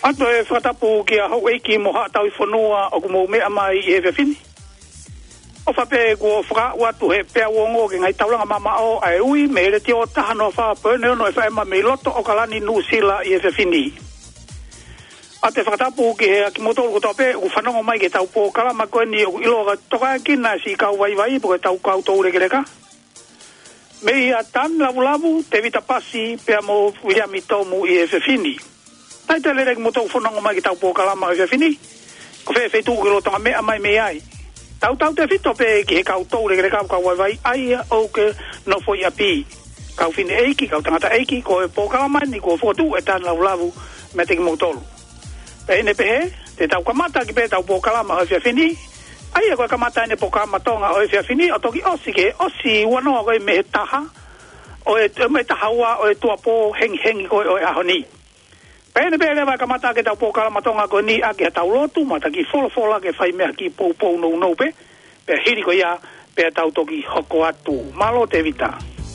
Ato e whatapu ki a hau eiki mo hatau I whanua o kumo mea mai I e whiwhini. O whape kua whakaua tu he pea wongo ki ngai taulanga mama o ai ui me ele te o tahano wha pene ono e whaema me loto o kalani nu sila I e whiwhini. A te whakatapu ki he ki motoru ko tope u whanongo mai ke tau po kalama koe ni o ilo ka toka kina si kau vai po ke tau kau tau reke reka. Me ia tan lavu te vita pasi pea mo Williami Tomu I e whiwhini. Tai te lere ki motoru whanongo mai ke tau po kalama I e whiwhini. Ko whee tu ke lo tonga mea mai me ai. Tau te fito pe ki he kau tau reke kau vai ai o ke no foi api. Kau fine eiki, kau tangata eiki, ko e po kalama ni ko fotu e tan lavu me te ki motoru. Ene pehe, te tau kamata ki pe tau po kalama o whiawhini, ai e koe kamata ene po kamatonga o whiawhini, o toki osi ke, osi wanoa koe me he taha, o e me taha ua, o e tua po hengi koe o e ahoni. Ene pehe lewa kamata ke tau po kalamatonga koe ni a ke tau lotu, mata ki fola ke whai mea ki pou nou pe, pe hiri koe ia, pe tau toki hoko atu. Malo te vita.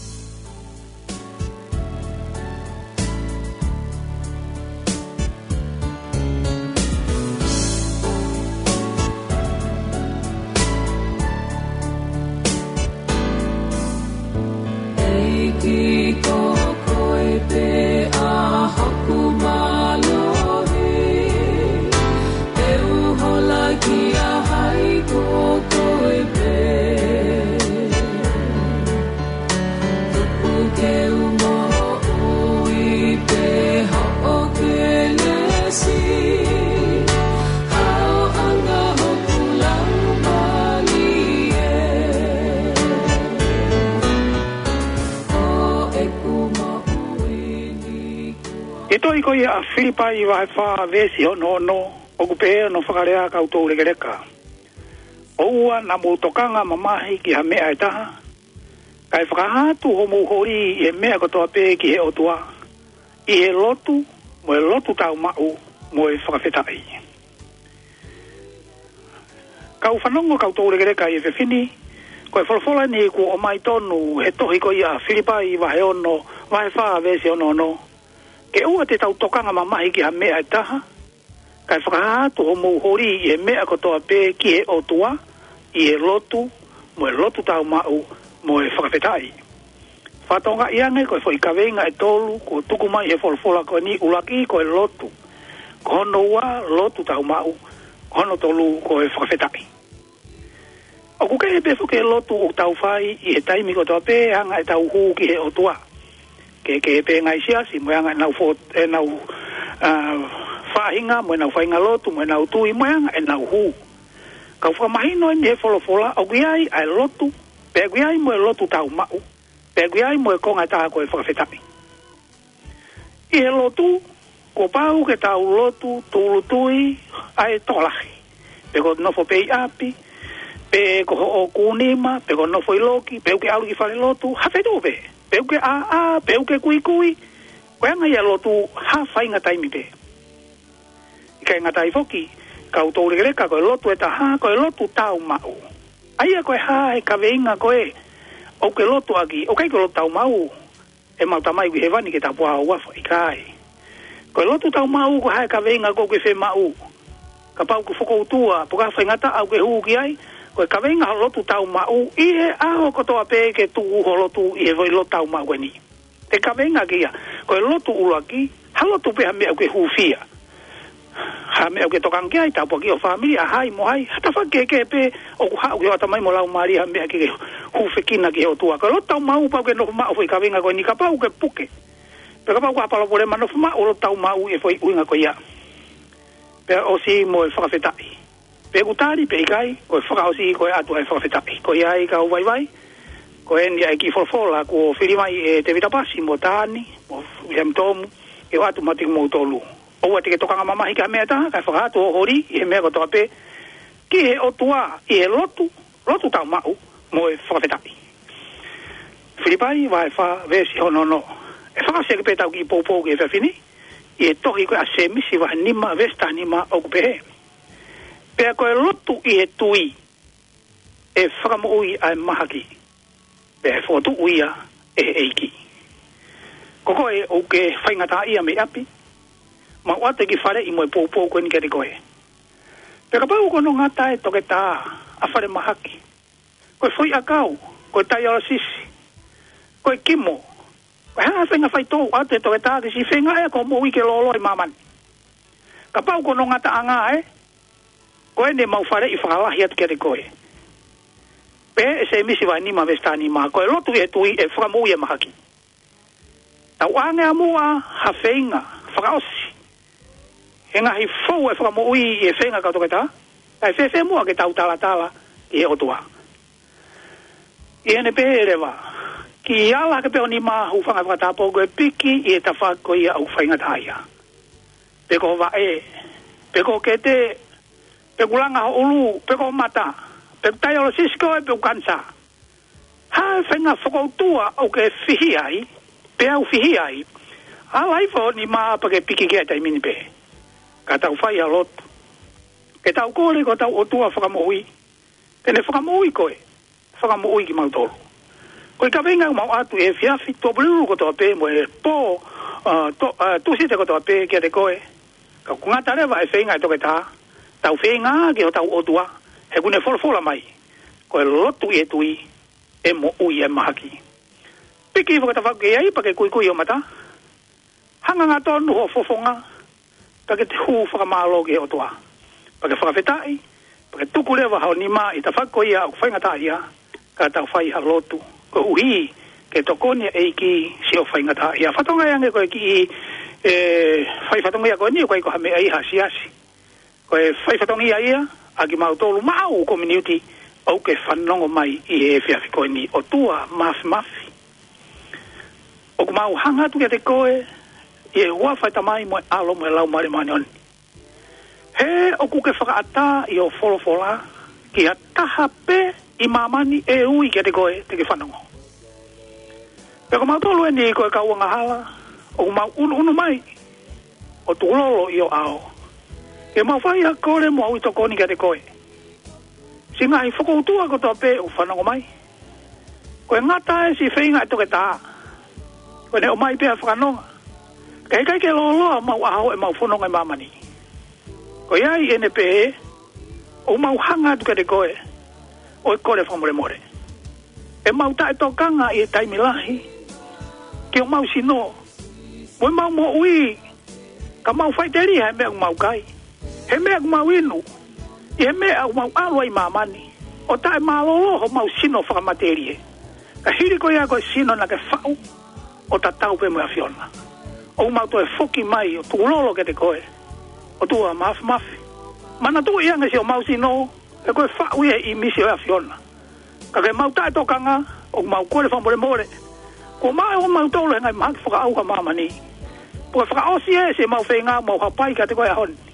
Ko ia Filipai vai fa vesi ono o kupe no whakarea kautou rekereka. Oua na mutokanga mamahi ki ha mea e taha. Kai whakahatu homo hori I mea kotoa pe ki he otua. I he lotu, mo e lotu tau mau, mo e whakawhetai. Kau whanongo kautou rekereka I e whiwhini, ko e whalafola ni ku o mai tonu he tohi ko ia Filipai vai ono, vai fa vesi ono. Ke ua te tau tokanga mamahi ki ha mea e taha, kai whakahatu homo hori I e mea kotoa pe ki he otua, I e lotu, mo e lotu tau mau, mo e whakawhetai. Whatonga iange koe fo I kawenga e tolu, ko tuku mai he whalafola koe ni ulaki koe lotu. Ko hono ua lotu tau mau, ko hono tolu koe whakawhetai. O kuke he befo ke lotu o tau whai I he taimi kotoa pe hanga e tau huu ki he otua. Ke pe ngai siasi mo anga nau fo e nau fahinga mo nau fahinga lotu mo nau tui mo anga e nau hu ka fa mahino ni e fola o giai ai lotu pe giai mo lotu tau mau pe giai mo ko ngata ko e whakawhetami I he lotu ko pau ke tau lotu tului ai tolahi pe ko no fo pe api pe ko o kunima pe ko no fo iloki pe ke alu ki fale lotu hafetu pe peuke peuke kui koe anga ia lotu ha whainga taimi pe kai ngatai foki kau tau rekereka koe lotu e taha koe lotu tau mau aia koe ha e kaweinga koe o ke lotu aki o kai koe lotu tau mau e mau tamai ki hewani ke tapu hao wafa I kai koe lotu tau mau koe ha e kaweinga koe ke whe mau ka pau ke whoko utua puka whaingata au ke huu ki ai koe kawenga ho lotu tau mau I he aho kotoa pe ke tuku ho lotu I he voi lotu tau mau ni. Te kawenga kia, koe lotu ulaki, ha lotu pe ha mea ke hufia. Ha mea ke tokang kia I tapu ki o familia, hai mo hai, hata whake ke pe o kuhau ki o atamai mo lau maari ha mea ke hufekina ki o tua. Koe lotu tau mau pau ke nofu mau foi kawenga koe ni ka pau ke puke. Pe ka pau ka palo pole ma nofu mau lotu tau mau I foi uinga koe ia. Pe o si mo e whakawhetai. Pe kutari pe ikai, koe whakaosi koe atu ai whakawhetai. Koe ai ka vai, koe ni ai ki wholwhola, ko whirimai e te vitapasi mo tāni, mo William Tomu, e o atu mati mo tolu. Oua te ke tokanga mamahi ka mea taha, kai whakatu o hori, I he mea kotoa pe, ki he otua, I he lotu tau mau, mo e whakawhetai. Whiripai, vai wha, vesi honono. E whakasea ke pe tau ki poupou ke whiwhini, I e tohi koe a semisi wa nima, vesta nima, o kupehe. Pea koe lotu I he tui e whakamoui ai mahaki. Pea he whotu uia e he eiki. Koko e o ke whaingata ia me api. ma wa te ki fare I mo po ko ni ke te koe pe ka pa ko no ngata e to ke ta a fare mahaki ko foi akau ko tai ala sisi ko kimo ha fenga fai to a te to ke ta si fenga e ko mo wi ke lolo I maman ka pa ko no ngata anga ko ne mau fare I fala hi at ke te koe pe se misi va ni ma vestani ma ko lo tu e fra mo ye mahaki ta wana mua ha fenga fraosi henga hi fo e fra mo e fenga ka to ke ta ai fe mo ke ta tala e o tua e ne pere va ki ala ke pe ni ma hu fanga ka ta po ko piki e ta fa ko ia u fenga ta ia pe ko va pe ko ke te pe kulanga ulu pe ko mata pe tai o sisko e pe kansa ha fenga fo tua o ke fihi ai pe au fihi ai alai fo ni ma pa ke piki ke tai mini pe ka tau fai a lot ke tau kore ko tau o tua whakamoui tene whakamoui koe whakamoui ki mautoro koe ka venga mau atu e whiawhi tō bluru ko tō pe mo e pō tusi te ko tō pe kia te koe ka kungata rewa e whenga e toke tā tau whenga ki o tau o tua he kune wholofola mai koe lotu e tui e mo ui e mahaki piki whakatawhau ke ai pa ke kui o mata hanga ngā tonu ho fofonga pa ke te hu whakamalo ke o tua pa ke whakawhetai pa ke tuku lewa hao nima I ta whako ia o whaingata ia ka tau whai ha lotu ko uhi ke tokonia e ki si o whaingata ia whatonga ia nge koe ki whai whatonga ia koe ni koe ko hame ai ha siasi koe whai whatonga ia a ki mautolu mau community au ke whanongo mai I e whiawhi koe ni o tua mafi o ku mau hanga tu ke te koe I hua whai tamai mo alo mo lau mare manion. He o kuke whakaata I o wholofola ki a taha pe I mamani e ui ke te koe te ke whanongo. Pe ko mau tolu e ni koe ka uanga hala o mau unu mai o tulolo I o ao. Ke mau whai a kore mo au I tokoni ke te koe. Singa I whakoutua ko toa pe o whanongo mai. Koe ngata e si whainga e toke taa. Koe ne o mai pe a whanonga. Kai ke lolo mau aho e mau fononga mamani. Ko iai ene pe o mau hanga tu ke te koe o e kore whamore more. E mau ta e tokanga I e taimilahi ke o mau sino mo mau mo ui ka mau whaiteri he mea mau kai he mea mau inu he mea mau alo I mamani o ta e malolo ho mau sino whakamaterie ka hiri ko ia koe sino na ke whau o ta tau pe mua fiona o mau to e foki mai o tulolo ke te koe o tua mafi mana tu ia nge si o mau sino e koe whau ia I misi o a fiona ka ke mau tae tokanga o mau kore whamore more ko mai o mau tolo ngai maki whaka au ka mamani po whaka osi e se mau whenga mau hapai ka te koe a honi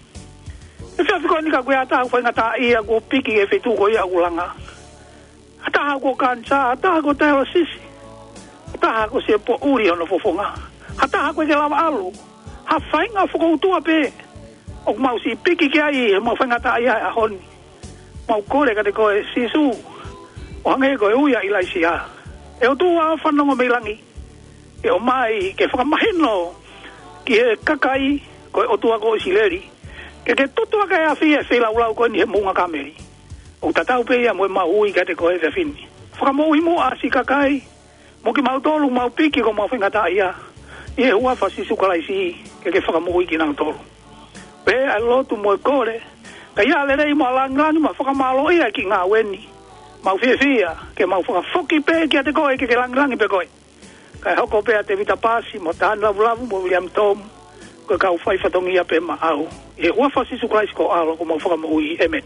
e whiawhi koe ni ka koe ata whainga ta ia ko piki e whetu ko ia ulanga ataha ko kansa ataha ko tae o sisi ataha ko se po uri ono fofonga hata ko ke lava alu ha fainga foko tua pe o mau si piki ke ai mau fainga ta ai a honi mau kore ka te ko sisu o hange ko uia ilaisia e o tua whanongo meilangi e o mai ke whakamahino ki kakai ko o tua ko sileri ke tutua ka a fia se lau ko ni he munga kameri o tatau pe ia mo mau ui ka te ko e fini whakamoi mo a si kakai mo ki mau tolu mau piki ko mau fainga ta ia e hua fasi sukalaisi ke whakamui ki nang tolu. Pe a lotu mo kore, ka ia le rei mo alangrani ma whakamalo ia ki ngā weni. Mau fia ke mau whakafoki pe ki a te koe ke langrangi pe koe. Ka hoko pe a te vita pasi mo tān lavu mo William Tom, ko kau whai whatongi a pe ma au. E hua fasi sukalaisi ko alo ko mau whakamui emen.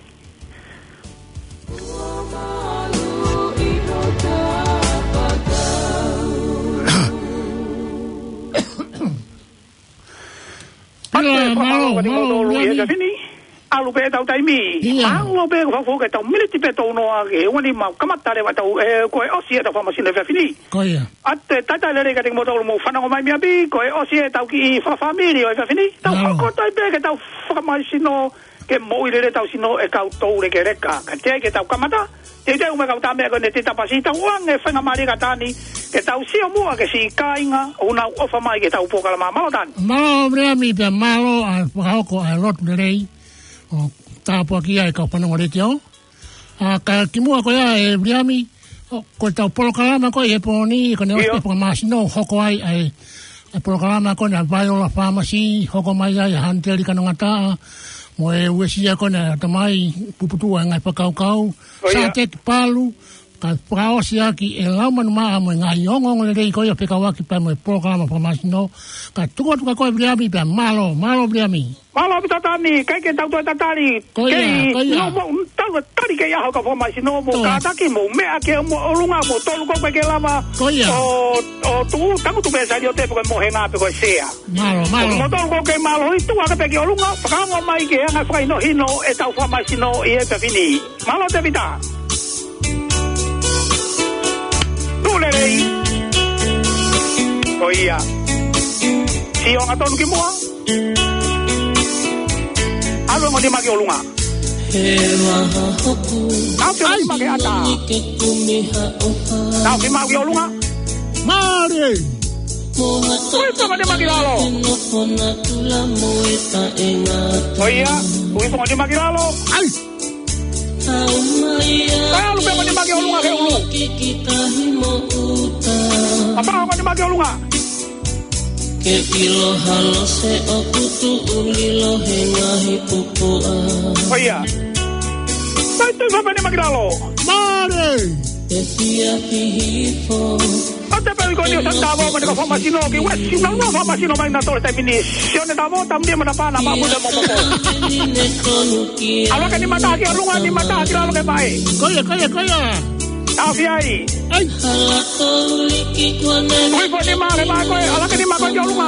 Alu pe tau taimi. Alu pe ko fo ke tau militi pe tau no age. Wani ma kamata le tau ko e osi ta fama sine fini. Ko ia. Ate tata le ka te mo tau mo fana ko mai mi abi ko e osi tau ki fa family o fini. Tau ko tai pe ke tau fama sino ke mo ile tau sino e kau tau le ke reka ka te ke tau kamata te te uma kau tame ko ne te tapasita uang e whenga mari ka tani ke tau sio mua ke si kainga una ofa mai ke tau pokala malo tani malo brea mi pe malo a whakaoko a lot rei o tāpua ki ai kau panongo re teo a ka kimua ko ia e brea mi ko tau polokalama ko e poni ko ne ospe pa masino hoko ai ai e polokalama ko na Viola Pharmacy hoko mai ai hanteri kanongata mo e uesia ko na tamai puputua ngai pakaukau sa te palu ka praosia ki e lauman maa mo ngai ongong le rei ko ia pekawaki pa mo e programa Pharmacy ka tuko ko briami pa malo briami malo bitatani kai ke tau tatari kai no mo tau tari ke ia ho ka Pharmacy mo ka taki mo me ake mo olunga mo tolu ko ke lava o tu tangu tu pesa dio te ko mo hena pe ko sea malo mo tolu ko ke malo i tu ka pe ke olunga pa mo mai ke nga fai no hino e tau Pharmacy i e pe fini malo te vita Tulerei Oia Si o nga tonu ki mua Alo ngoni maki olunga Nau ki ngoni maki ata Nau ki maki olunga Mare Ui pa ngoni maki lalo Oia Ui pa ngoni maki lalo Ai Kaya lupa ngoni maki olunga ke ulu Apa ngoni maki olunga Ke pilo halo se okutu ulilo hengahi pupua Oia Sai tu ngoni maki lalo Mare Ke fia hifo Ate pe ko ni santavo mo ko Pharmacy ki wesi na no Pharmacy mai na tole termini sione tavo tamdia mana pana ma mo mo Alo ka ni mata ki olunga ni mata ki lalo ke pai Koia Afiai ai Hala toliki kwane Ui po ni ma ke pai ko ala ka ni ma ko ki olunga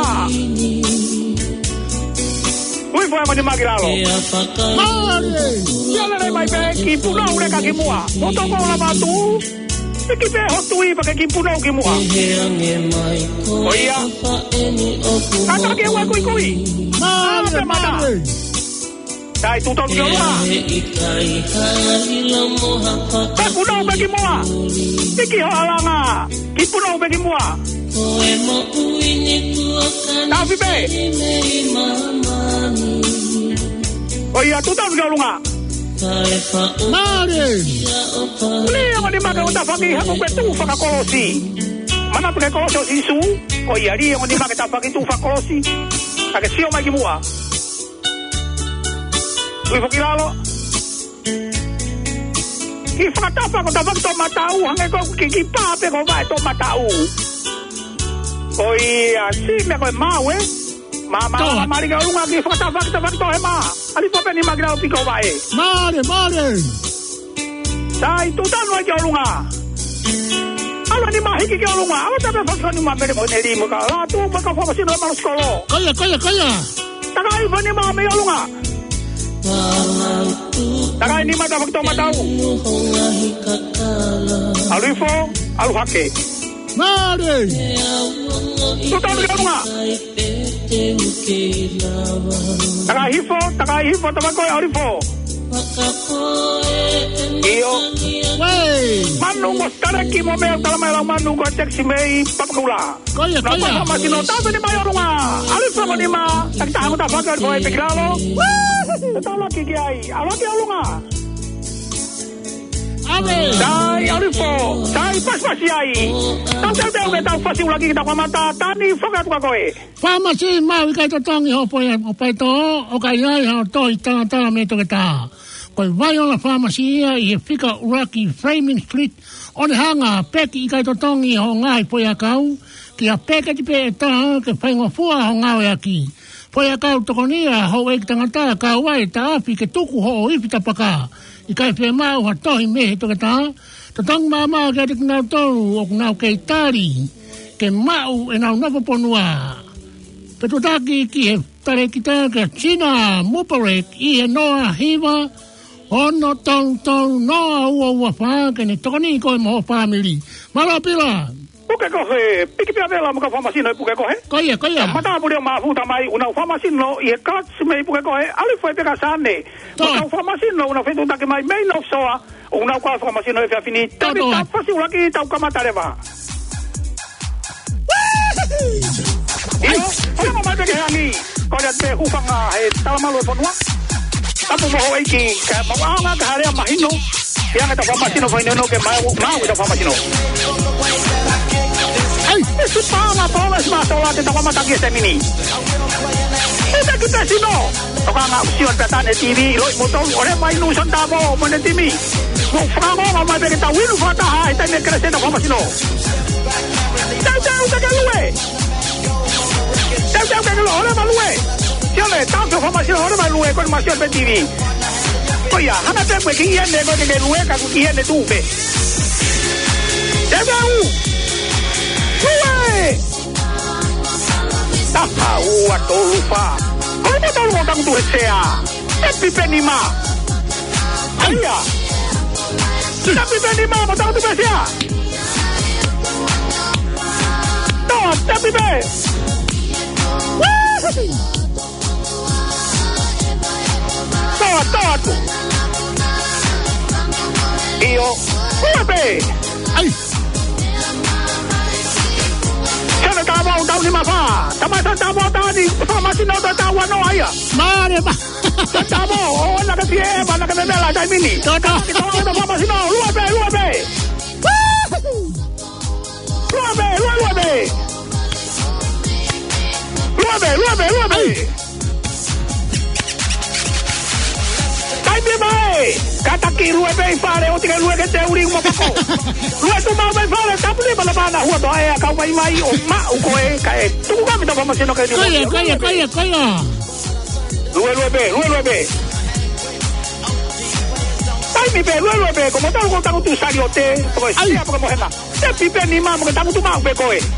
Ui po mo ni ma ki lalo Mare ya le mai pe ki puna ure ka ki mua mo to ko la batu Iki pe hotui pa ke ki puna ki mua Oia Kata ke wa kui Mare Dai tu ton ki olunga Pe puna pe ki mua Iki ho alanga ki puna pe ki mua Tapi pe Oia tu ton ki olunga Mare Uli yang di makan udah pagi aku betu faka kolosi. Mana pakai kolosi sisu? Oh iya dia yang di makan tak pagi tu faka kolosi. Pakai sio lagi mua. Ui faki lalo. Ki faka tak pagi tu matau hangai kau ki pa pe kau vai tu matau. Oh iya si me kau mau Mama mari kau lunga ki faka tak pagi tu ema. Ali pa pe ni magrao pi kau vai. Mare Sai tu tan wa olunga. Alo ni mahi ki olunga. Alo ta fa ni ma mere mo ne ri mo ka. La tu pa ka Pharmacy no ma skolo. Koia Takai fa ni ma me olunga. Takai ni ma ta fakto ma tau. Alo ifo, alo hake. Mare Tu tan olunga. Takai ifo ta ko alo ifo. Iyo Manu mo stareki mo me tala manu ko tek si mei papakula Koia Pharmacy no tato ni mayo runga Ali sa ni ma takta mo ta fakar ko e piklalo Tala ki ai ala ki alunga Ave Dai alifo Dai pas ai Tau ke tau fasi lagi kita mata tani fokat ko koe Pharmacy mau kai to tongi ho pai to o kai ai ho to ta me to ta Koi Viola Pharmacy i fika uraki Framing Street on hanga peki i kai to tongi ho ngai poia kau ki a peka ti pe ta ke whaingo fua ho ngau aki poia kau tokonia ho e tangata ka wai ta afi ke tuku ho i fita paka i kai pe mau ha tohi me to ta to tong mama ke te ngau tolu o ngau ke tari ke mau e nau napa ponua pe to taki ki he tare ki ta ke China Muparek i he noa hiva Ono tau noa ua fa ke ne tokoni ko mo family. Mala pila. puke kohe, piki pia vela muka famasino puke kohe. Koia. Mata mulio mafuta mai una famasino e katsi mai puke kohe. Ali foi peka sane. Muka famasino una fetu take mai main of soa. Una kwa famasino e fini. Tabi ta fasi ulaki tau kamatareva. Iyo, ona mai peke hani. Koia te hufanga he talamalu e ponua. Tapu moho eiki, ka mawanga ka harea mahino. Yang kita famasino foi no ke mau kita famasino. Ai, isso fala bola se matou lá dentro da mataki esse mini. Essa que pesino. Toca na opção da tane TV, loi motor, ore mai no santa bo, mone timi. Mo framo mai bem tá winu fata ha, tá me crescendo famasino. Tau que lue. Tau que lue, ore malue. Siole, tau famasino ore malue con masio pe TV. Oya, hana te que iene ko que lue ka ku iene tupe. Tau Ué! Taha ua tolufa. Como tolu ngotang tu hesea? Tapi penima. Aya. Tapi penima ngotang tu hesea. Tapi be. Toa. Iyo. Ué, Ai. Tau ni mafa. Tama tani. Famasino tawa no aya. Mare ba. Tamo. Ona ka pie, mana ka bela dai mini. Toto. Kita famasino. Luabe. Luabe. Dai mi mai. Kata ki luabe fare o tika luabe te uri mo pako. Luabe tu mau mai fare tapu ni bala bana huo to e ka mai o ma u ko e ka e tu ka mi to famasino ka ni. Koia. Luabe. Ai mi be luabe como tal ko tangu tu sariote, ko sia ko mo hena. Te pipe ni ma mo tangu tu ma be ko e.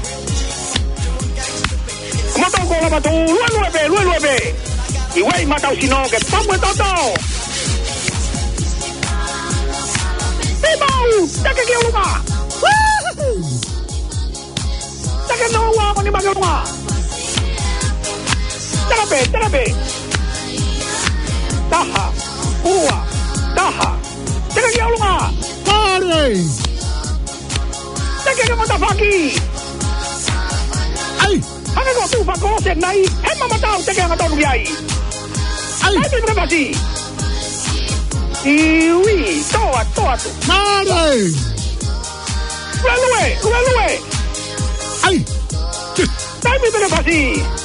Como tal ko la tu luabe. Iwai matau sino ke pamu toto. Mau, tak ke rumah. Tak no wa ko ni bago rumah. Terape. Taha. Tak ke rumah. Pare. Tak ke mata faki. Ai. Ana ko tu fako se nai. Hema matau tak ke matau biai. Ai ni pasti. Iwi, toa tu. Mare. Lue. Ai. Dai mi te pasi.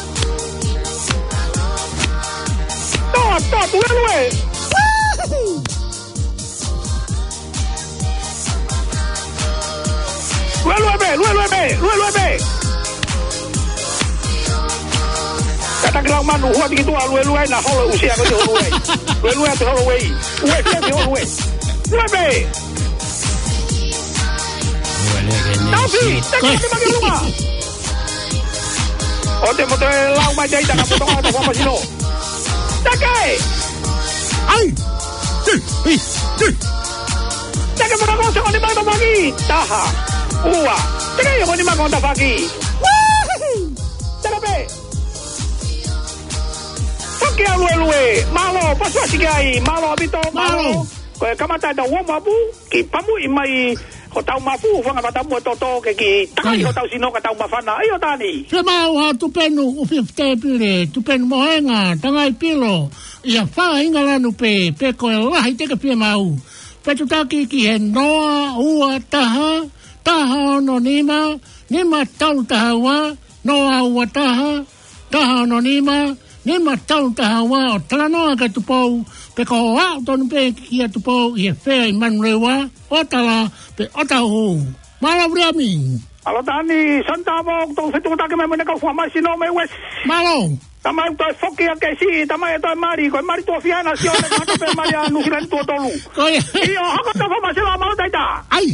Toa, lue. Lue. Kata gelang manu huat gitu lue na holo usia ko lue. Lue to holo wei. Lue. Tapi, tak ke bagi rumah. Ote mote lau mai dai tak potong ada famasino. Tak ke. Ai. Tak ke potong kosong ni mai bagi. Taha. Ua. Tak ke yo ni mai konta bagi. Terape. Ke lue. Malo, paswa sigai. Malo abito. Ko kamata da wo mabu ki pamu imai ko tau mafu fanga batamu toto ke ki tai ko tau sino ka tau mafana ayo tani se mau ha tu penu u 50 pile tu penu moenga tangai pilo ia fa inga lanu pe ko la hite ke pe mau pe tu taki ki he noa ua taha no nima tau taha noa ua taha no nima tau taha o talanoa ka tu pou pe ko wa ton pe ki tu pou i fe manrewa o tala pe o tahu mala brami alo tani santa mo to se tu ta ke me ka fama sino me wes malo tamai to foki ke si tamai to mari to fiana si o ka pe mari anu silan to tolu ko io ha ka fama sino ma ta ta ai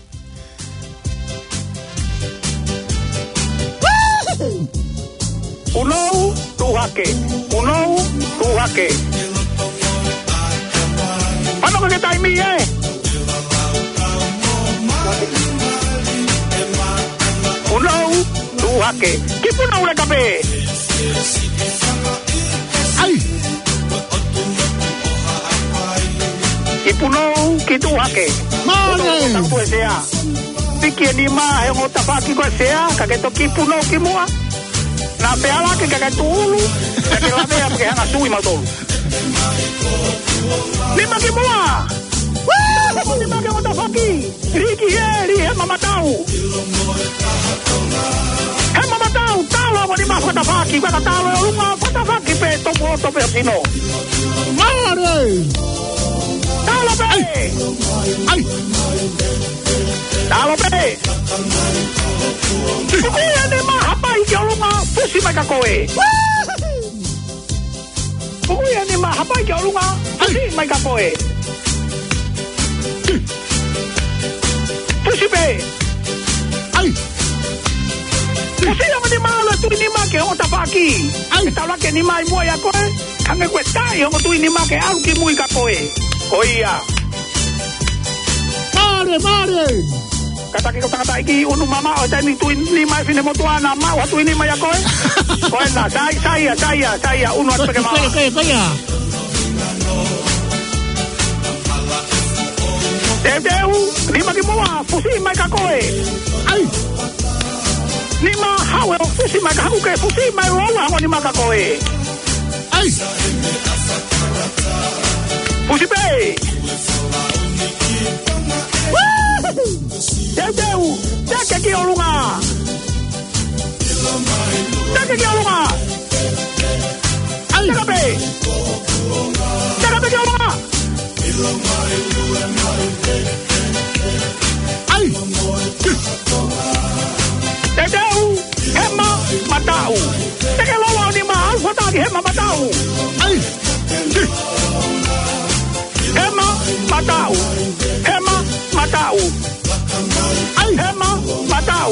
unou tu hake Ano ka kita imi hake. Kipuna ule kape. Ai. Kipuna kitu hake. Mare. Tang tu sea. Piki ni ma yang otafaki ko sea kageto kipuna kimua. Na peala ke kagetulu. Kakela be ya ke hanga tui matolu. Lima kimua. Lima ke otafaki. Riki eri mama tau. Mama tau, talo mo ni ma otafaki, baka talo lunga otafaki pe to pe sino. Mare. Talo pe. Ai. Talo pe. Kuya ni ma hapa iki lunga pusi maka koe. Kuya ni ma hapa iki lunga pusi maka koe. Pusi pe. Ai. Pusi yang ni ma lo tu ni ma ke otafaki. Ai. Talo ke ni ma mo ya koe. Kange koe tai yang tu ni ma ke au ki mui ka koe. Koia. Mare. Kata iki unu mama o tani tu ni mai fine motuana ma wa tu ni mai koe. Koe na saya unu at peke mama. Kaya. Deu ni magi moa pusi mai ka koe. Ai. Ni ma hawe pusi mai ka haku ke pusi mai rola mo ni ma ka koe. Ai. Pusi be. Deu, deke ki olunga. Ai. Deke ki olunga. Ai. Deu, hema matau. Deke lowa ni ma alfa tagi hema matau. Ai. Hema matau. Ai. Hema matau.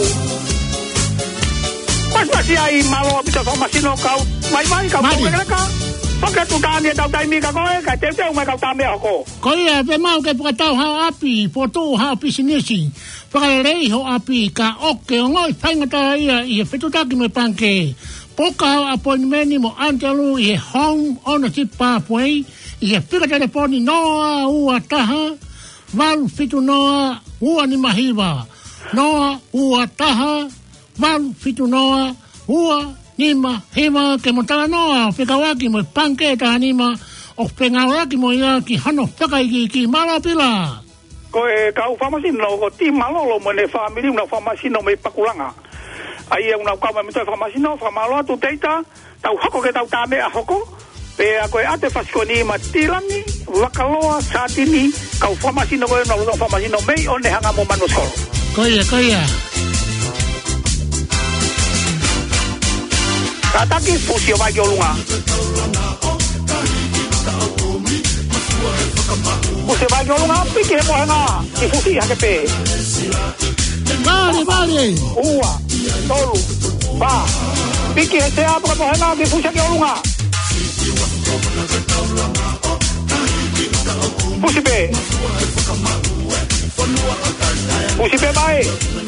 Pas masih ai malo bisa masino kau. Mai kau mereka. Pakai tu tani tau taimi ka koe ka teu mai kau tame ako. Koia pe mau ke pakatau ha api, foto ha pisinisi. Pakalei ho api ka oke ngoi faingata ia fetutaki me panke. Poka appointment mo Antalu i home ownership pathway. Ia pika telefoni noa ua taha. Val fitu noa ua ni mahiwa. Noa ua taha. Val fitu noa ua ni mahiwa. Ke motala noa whikawaki mo panke taha nima. O pengawaki mo ia ki hano whakaiki ki marapila. Koe kau whamasino ko ti malolo mo ne family una whamasino me pakulanga. Ai una kau me to whamasino whamalo tu teita. Tau hoko ke tau tame a hoko. Pe a koe ate whasikoni matilani, wakaloa, satini, kau whamasino koe na luto whamasino mei o ne hanga mo manusoro. Koia. Kataki pusio vai ki olunga. Pusio vai ki olunga, piki he mohenga, ki pusi hake pe. Vale. Ua, tolu, ba, piki he sea puka mohenga, ki pusi hake olunga. Pusi pe. Pusi pe mai.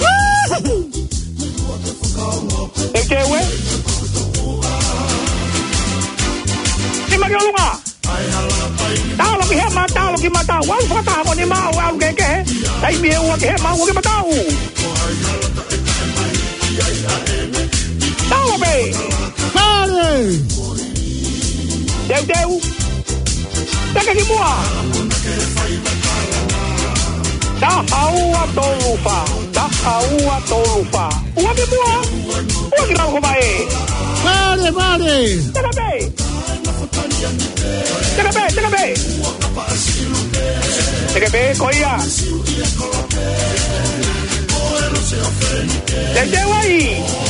Ekewe. Ni magi olunga. Talo ki hema, talo ki mata. Wal fata mo ni ma, wal keke. Tai mi e ki hema, ki mata. Talo pe. Vale. Deu. Taka ki mua. Da aua tolufa. Ua ki mua. Ua ki rau komae. Vale. Taka pe. Taka pe, koia. Deu ai.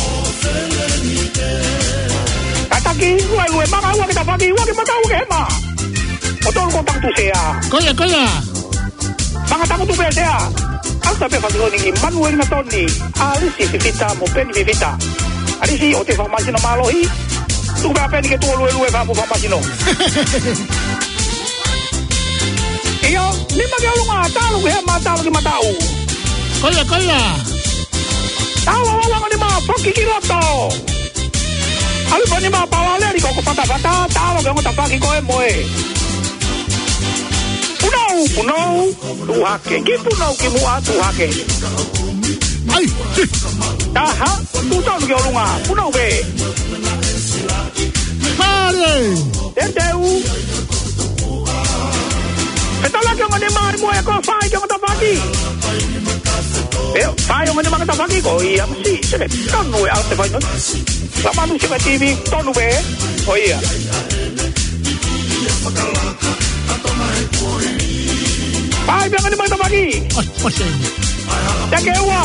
Kataki, lue maka ua kita pagi, ua ki mata ua ki hema. Otol ko tang tu sea. Koia. Mga tango tu pe sea. Ang sabi fasiloni ni Manuel Natoni. Ali si Vivita mo pen Vivita. Ali si o te famasino malohi. Tu ba pen ke tu lue fa mo famasino. Iyo, lima ke olunga talo ke hema talo ki matau. Koia. Tawa wala ngani ma poki kiloto. Ali bani ma pawale di koko fata tawa ke ngota paki ko moe. Punau, tuhake, ki punau ki mua tuhake. Ai. Taha, tu tahu ke olunga, punau be. Pare. Teu. Etala ke ngani ma moe ko fai ke ngota paki. Fai ngani ma ngota paki ko iya mesti. Sebe, tonu e arte fai no. Sama nu sebe TV tonu be. Oh iya. Pai, biar ni mana pagi? Oh, sen. Dah kewa.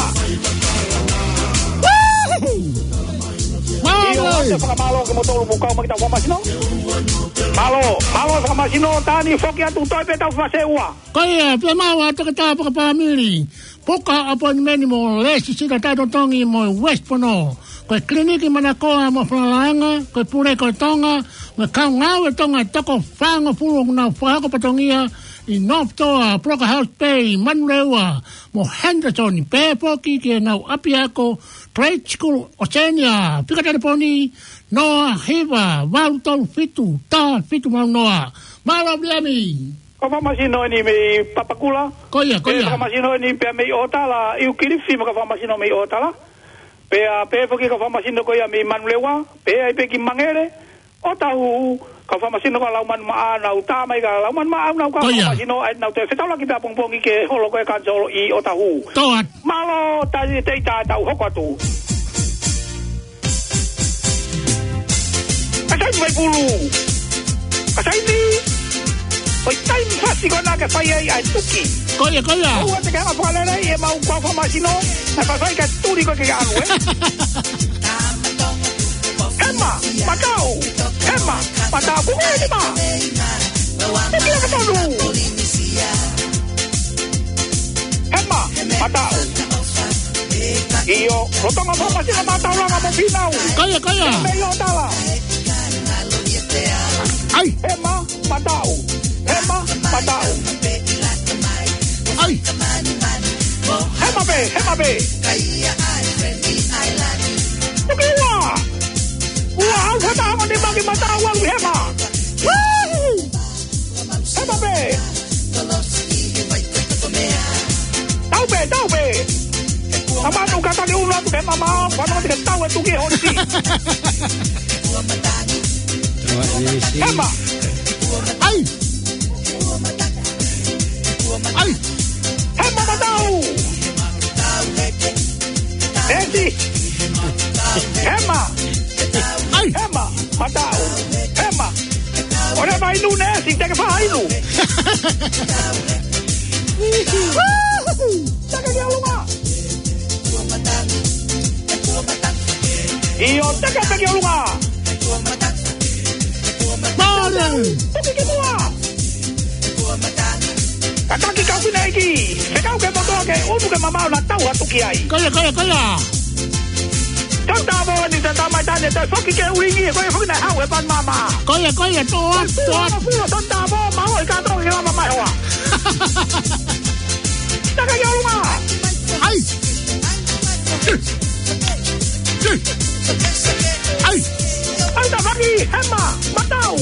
Iyo, ada pakai malo ke motor buka kita formasi no. Malo formasi no. Tani foki atu toy peta formasi uwa. Kaya, pemawa tu kita apa pamili. Poka apa ni meni mo lesi sida tato tongi mo west pono. Koi kliniki mana koa mo flalanga, koi pure koi tonga, me kau ngawe tonga toko fango pulu na whako patongia. I noftoa proka house pay manrewa mo Henderson pepoki ke nau api ako trade school Oceania pika telefoni noa hiva valutol fitu mau noa malo bliami Kau masih no ni me papakula. Koya Kau masih no ni pe me otala iu kirifi maka kau masih no me otala pe poki kau masih no koya me manrewa pe pe ki mangere otahu kau masih no lauman maana utama ika lauman maana kau masih no ai nau te fetala kita pongpongi ke holo koe kanjolo I otahu toat malo tadi teita tau hokatu kasai vai pulu kasai ni oi tai fasi kona ke fai ai tuki koya o te kama palera e mau kau masih no na fai ka turi ko ke anu Emma, matau. Bukan ini mah. Ini yang ketemu. Emma, matau. Iyo, lotong apa masih nak matau lah kamu pinau. Kaya. Meyo tala. Ai. Emma, matau. Ai. Emma be. Bukiwa. Wah, kata aku ni bagi mata awal hema. Hema be. Tahu be. Sama tu kata dia ulang tu hema mau, kalau dia tahu tu ke honsi. Hema. Ai. Hema tahu. Esi. Hema. Hema, matau. Hema. Ora vai nu ne, si te che fai nu. Taka dia lunga. Iyo taka dia lunga. Mare. Tuki mua. Kataki kau pina iki. Kau ke motor ke unu ke mama na tau hatu kiai. Kaya. Tanta bo ni tanta mai tane te foki ke uingi ko foki na hawe ban mama. Kaya toat. Fulo tanta bo ma oi ka to ke mama hoa. Taka ya lunga. Ai. Anda pagi hema matau.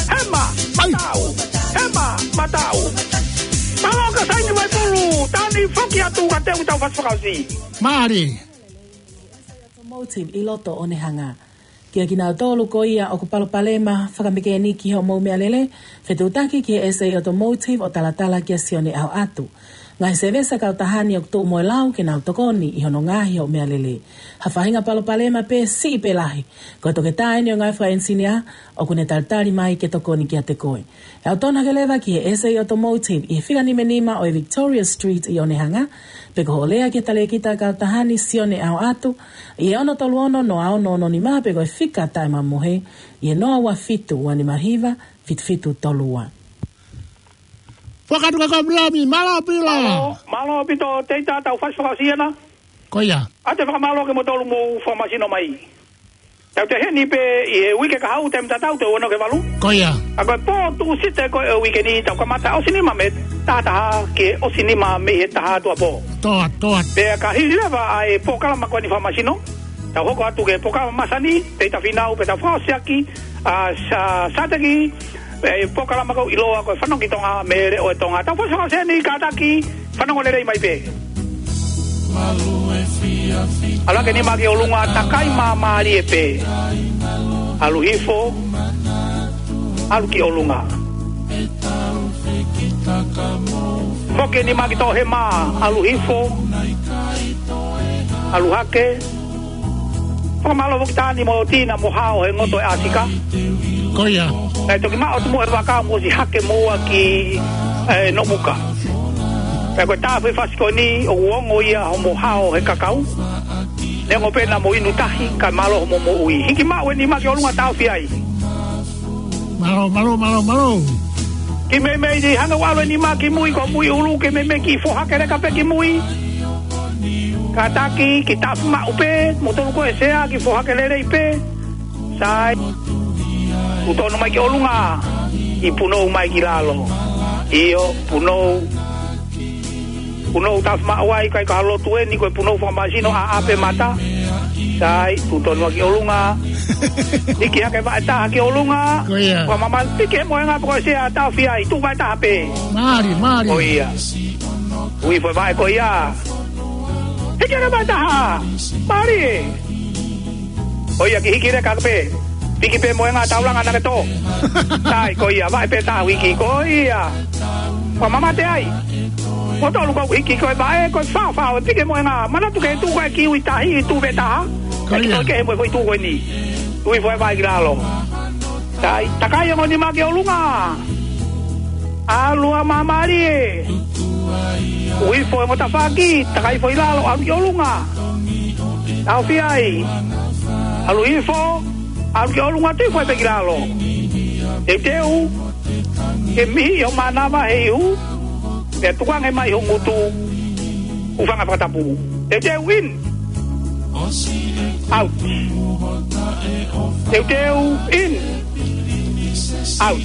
Kalau ke saya mai pulu tani foki atu ka te utau fas fakausi. Mari. Motive I loto o ne hanga. Kia kina tolu ko ia o kupalo palema whakamike ni ki ho mou mea lele, whetutaki ki SA Automotive o talatala kia sione au atu. Ngai se vesa kau tahani o kutu moe lau ke nau tokoni I hono ngahi o mea lele. Hawhahinga palo palema pe si pe lahi. Ko toke tae ni o ngai wha ensinia o kune taltari mai ke tokoni kia te koe. Au tona ke lewa ki SA Automotive I whiga ni menima o Victoria Street I one hanga. Peko holea ke tale kita kau tahani sione au atu. I ono tolu ono no ao no ni maha peko whika tae mamohe. I noa wa fitu wani mahiva fitu tolua. Wakatu kaka blami, malo pila. Malo pito teita tau fas fakausi na. Koya. Ate whakamalo ke mo tolu mo formasi no mai. tau te heni pe i wike ka hau te mtatau te ono ke walu. Koia. A koe po tu site koe e wike ni tau kamata o sinima me tātaha ke o sinima me he taha tua po. Toa. Pea ka hiri lewa ai po kalama koe ni whamasino. Tau hoko atu ke po kalama masani, te ta finau pe ta whaosiaki, sataki, po kalama koe iloa koe whanongi tonga me re o e tonga. Tau whasaka se ni kataki whanongo le rei mai pe. Ala ke ni maki o lunga takai maari e pe. Alu hifo, alu ki o lunga. Moke ni maki to he ma, alu hifo, alu hake. Pamalo vuktani mo tina mo hao he ngoto e asika. Koia. Nai toki ma o tumo e waka mo si hake moa ki no muka. Pea koe tāwhi whasiko ni o uongo ia ho mo hao he kakau. Nengo pena mo inu tahi ka malo ho mo ui. Hiki mawe ni maki o lunga tāwhi ai. Malo. Ki me di hanga walo ni maki mui ko mui ulu ki me ki fo hake reka pe ki mui. Ka taki ki tāwhi ma upe, mo tonu ko e sea ki fo hake lere ipe. Sai. Utono mai ki o lunga. I punou mai ki lalo. Io punou taf ma wai kai ka lo tu ni ko puno fa masino a ape mata sai tu ton wa ki olunga iki ha ba ta ki olunga wa mama tike mo nga ko se ata fi ai tu ba ta pe mari o ia ui foi vai ko ia iki ba ta mari o ia ki hikire ka pe tiki pe mo nga ta ulang ana to sai ko ia vai pe ta wiki ko ia wa mama te ai o tolu ko hiki ko ba e ko fa o tike mo nga mana tu ke tu ko ki ui tahi tu beta ko ke mo tu ko ni ui foi vai gralo tai takai mo ni ma ke olunga alu mamari ui foi mo tafaki takai foi lalo alu olunga au fi ai alu info alu olunga tu foi pe gralo e teu ke mi o manava eu e tukang e mai hongutu ufanga patapu e te win out te in out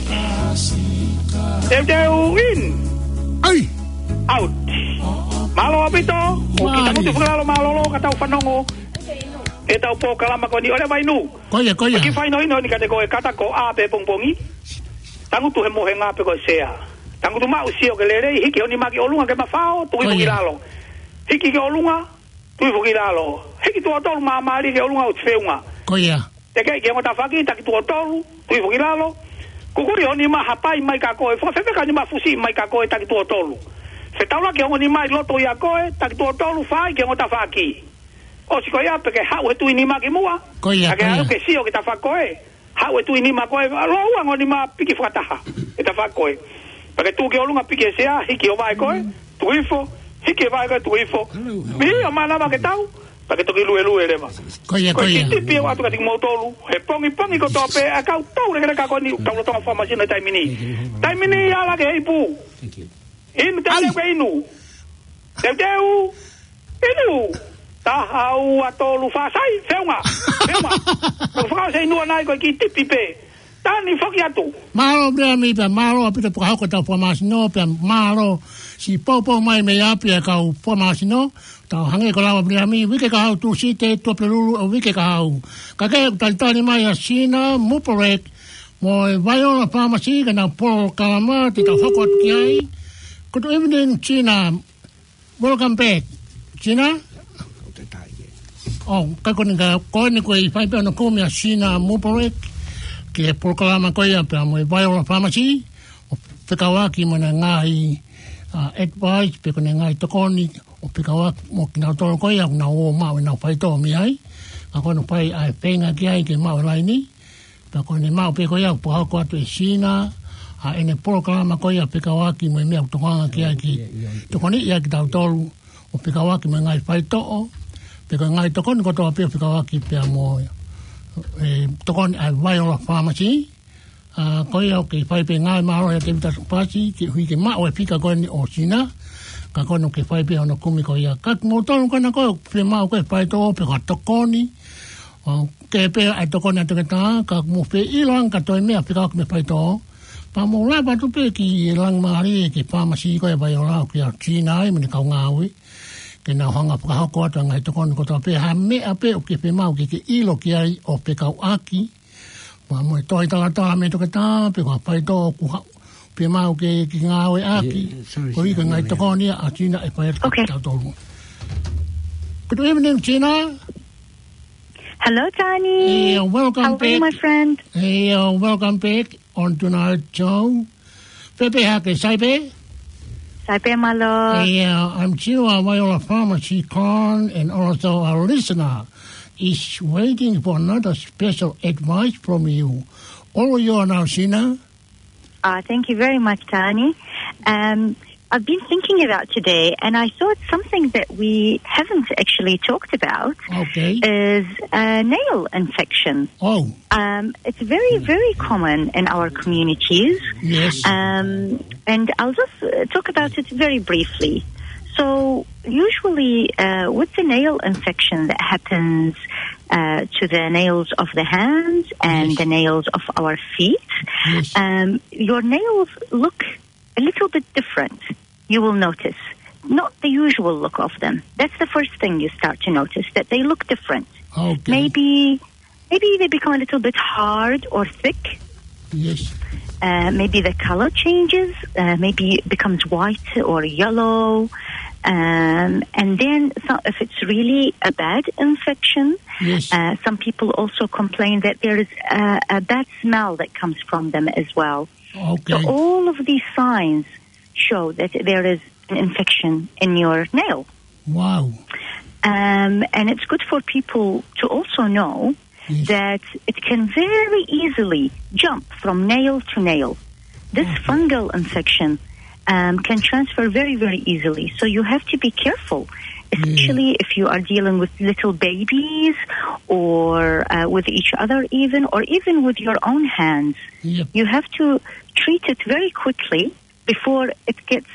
te win ai out malo apito o kita mutu fugalo malo kata ufanongo e tau po kalama ko ni ole vai nu koia ki fai no ni kate ko e kata ko a pe pongpongi tangu tu he mohenga pe ko sea tangu tu mau sio ke lere hiki oni maki olunga ke mafao tu ifugilalo hiki ke olunga tu ifugilalo hiki tu otolu mamari ke olunga utfeunga koia te ke ngota faki taki tu otolu tu ifugilalo kukuri oni ma hapai mai ka koe fo fefe ka ni ma fusi mai ka koe taki tu otolu se taula ke oni mai loto ya koe taki tu otolu fai ke ngota faki o si koia pe ke hau tu ni maki mua koia ke sio ke ta fakoe hau tu ni ma koe lo ngoni ma piki fataha eta fakoe porque tu que olunga pique sea hiki o vai koe tu info hiki vai koe tu info mi o mana ba que tau para que to que lu erema koia ti pia wa tu ka ti motolu he pongi ko to pe a kau tau le ka ko ni tau to information na taimini ala ke ipu in ta le inu inu ta hau atolu fa sai feunga o fa sai no nai ko ki ti pe tani foki atu malo brea mi pe malo apita po hako ta formasino pe malo si popo mai me apia ka formasino ta hange ko lava brea mi wike ka hau tu site to pelulu o wike ka hau ka ke tani mai asina muporek mo vai ona pharmacy kana po kalama ti ta hoko ki ai good evening China welcome back China oh ka ko ni ko i fai pe no ko mi asina muporek ke programa ko ia pe mo vai ona pharmacy o pekawaki mo na ngai advice pe ko na ngai to koni o pekawaki mo kina to ko ia na o ma na pai to mi ai a ko no pai ai penga ki ai ke ma lai ni pe ko ni ma pe ko ia po ko atu sina a ene programa ko ia pekawaki mo me to nga ki ai ki to koni ia ki ta to o pekawaki mo ngai pai to o pe ko ngai to koni ko to pe pekawaki pe mo tokon ai vai o pharmacy ko ia ke fai pe ngai maro ya te vita pasi ki hui ke ma o pika ko ni o sina ka kono ke fai pe ono kumi ko ia ka mo tono kana ko pe ma ko fai to pe ka tokoni Ke pe ai toko na te ta ka mo pe ilang ka toi mea pika me pai to. Pa mo la pa tu pe ki lang mari ki pharmacy ko e vai ola ki a China ai me ka ngawi. Ke na hanga pa ha ko ta ngai toko ko ta pe ha me a pe o ki pe mau ki ilo ki ai o pe ka aki. Pa mo toi ta me to ta pe ka pai to ku pe mau ki ngawi aki. Ko i ka ngai toko ni a China e pai ta to. Good evening, Gina. Hello, Johnny. Hey, welcome How back. are you, my friend? Hey, welcome back on tonight's show. Pepe Hake Saipe. Saipe, my love. Hey, I'm Chua Viola Pharmacy Con, and also our listener is waiting for another special advice from you. All you are now, Sina. Thank you very much, Johnny. I've been thinking about today, and I thought something that we haven't actually talked about is nail infection. Oh. It's very, very common in our communities. Yes. And I'll just talk about it very briefly. So usually with the nail infection that happens to the nails of the hands and the nails of our feet, your nails look a little bit different, you will notice. Not the usual look of them. That's the first thing you start to notice, that they look different. Okay. Maybe they become a little bit hard or thick. Yes. Maybe the color changes. Maybe it becomes white or yellow. And then if it's really a bad infection, some people also complain that there is a bad smell that comes from them as well. Okay. So all of these signs show that there is an infection in your nail. Wow. And it's good for people to also know that it can very easily jump from nail to nail. This fungal infection can transfer very, very easily. So you have to be careful, especially if you are dealing with little babies or with each other even, or even with your own hands. Yep. You have to treat it very quickly before it gets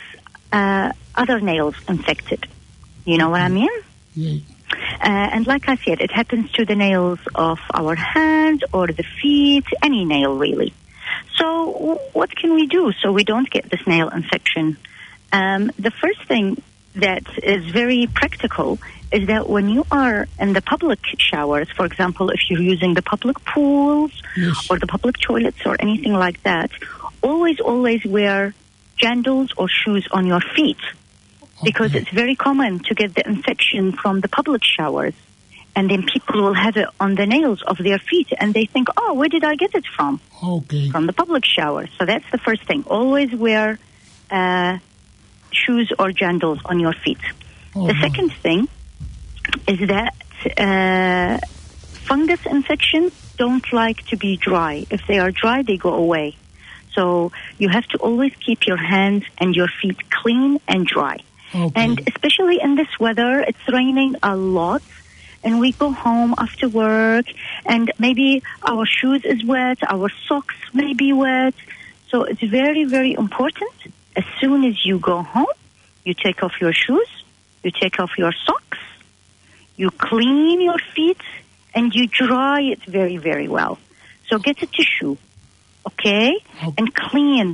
other nails infected. You know what I mean? Yeah. And like I said, it happens to the nails of our hands or the feet, any nail really. So what can we do so we don't get this nail infection? The first thing that is very practical is that when you are in the public showers, for example, if you're using the public pools or the public toilets or anything like that, always wear sandals or shoes on your feet, because it's very common to get the infection from the public showers. And then people will have it on the nails of their feet, and they think, oh, where did I get it from? Okay. From the public shower. So that's the first thing. Always wear shoes or sandals on your feet. The second thing is that fungus infections don't like to be dry. If they are dry, they go away. So you have to always keep your hands and your feet clean and dry. Okay. And especially in this weather, it's raining a lot, and we go home after work, and maybe our shoes is wet, our socks may be wet. So it's very, very important. As soon as you go home, you take off your shoes, you take off your socks, you clean your feet, and you dry it very, very well. So get a tissue, okay? And clean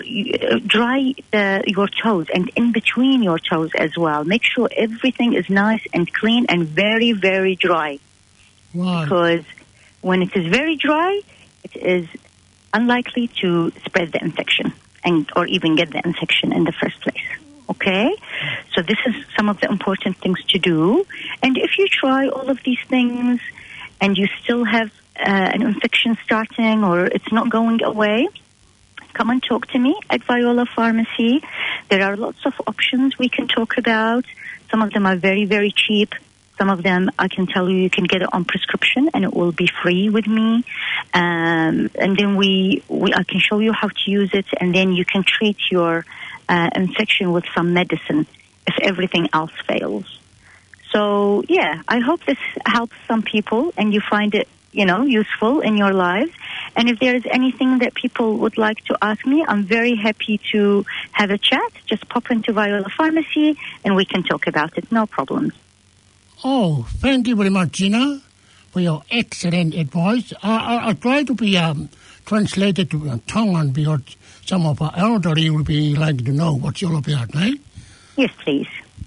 dry your toes and in between your toes as well. Make sure everything is nice and clean and very, very dry. Right. Because when it is very dry, it is unlikely to spread the infection or even get the infection in the first place. Okay? So this is some of the important things to do. And if you try all of these things and you still have an infection starting or it's not going away, come and talk to me at Viola Pharmacy. There are lots of options we can talk about. Some of them are very, very cheap. Some of them, I can tell you can get it on prescription and it will be free with me. And then I can show you how to use it, and then you can treat your infection with some medicine if everything else fails. So, yeah, I hope this helps some people and you find it, useful in your lives. And if there is anything that people would like to ask me, I'm very happy to have a chat. Just pop into Viola Pharmacy and we can talk about it. No problems. Oh, thank you very much, Gina. for your excellent advice. I'll try to be translated to Tongan because some of our elderly will be like to know what's all about, right? Yes, please.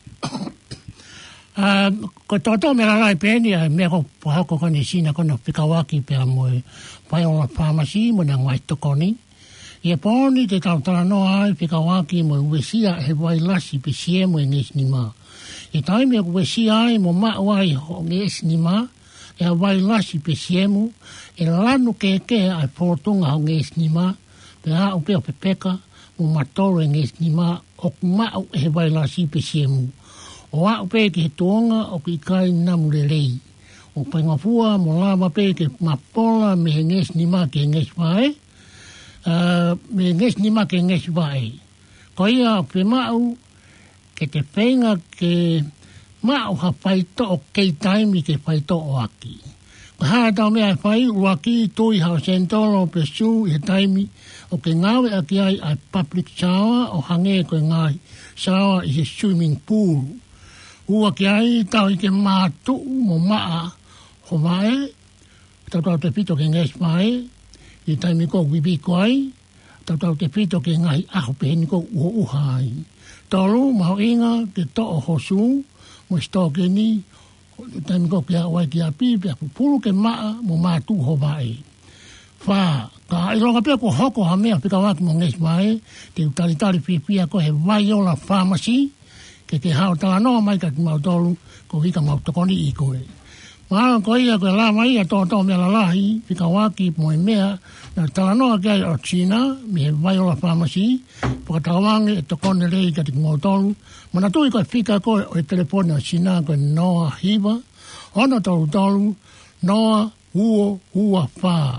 Ko toto me la peni me ko pohako kani sina kono pikawaki pe mo pai o pharmacy mo na ngai to koni e poni te tau no ai pikawaki mo wesia he vai lasi pe sie mo nges ni ma e tai me wesia ai mo ma wai ho nges ni ma e vai lasi pe sie mo e lanu ke ai portunga ho nges ni ma pe a o pe peka mo matoro nges ni ma o ma he vai lasi pe sie mo o a upe ke tonga o ki kai namurelei. O paingafua mo lama pe ke mapola me nges ni ma ke nges vai. Me nges ni ma ke nges vai. Ko ia pe mau ke te whenga ke mau ha whaito o kei taimi ke whaito o aki. Ko haa tau mea whai uaki tui hao sentolo pe su e taimi o ke ngawe aki ai public shower o hange koe ngai. Shower is a swimming pool. Ua ki ai tau i ke mātu mo maa ho mai, tau te pito ke nges mai, i taimi ko wibi koai, tau te pito ke ngai aho peheni ko ua uhai. Tolu mau inga ke to'o hosu, mo sto ke ni, taimi ko kia wai kia pi, pia pupulu ke maa mo mātu ho mai. Wha, ka ilonga pia ko hoko ha mea pika waki mo nges mai, te utalitari pia ko he Vaiola Pharmacy, ke hao tala noa mai ka ki mautolu, ko hika mautokoni i koe. Maa ko ia koe la mai a tō mea la lahi, whika waki mo e mea, na tala noa kia o China, me he Vaiola Pharmacy, pokatawange e tokone rei ka ki mautolu, mana tui koe whika koe o e telefone a China koe Noa Hiva, ono tolu, Noa Ua Wha.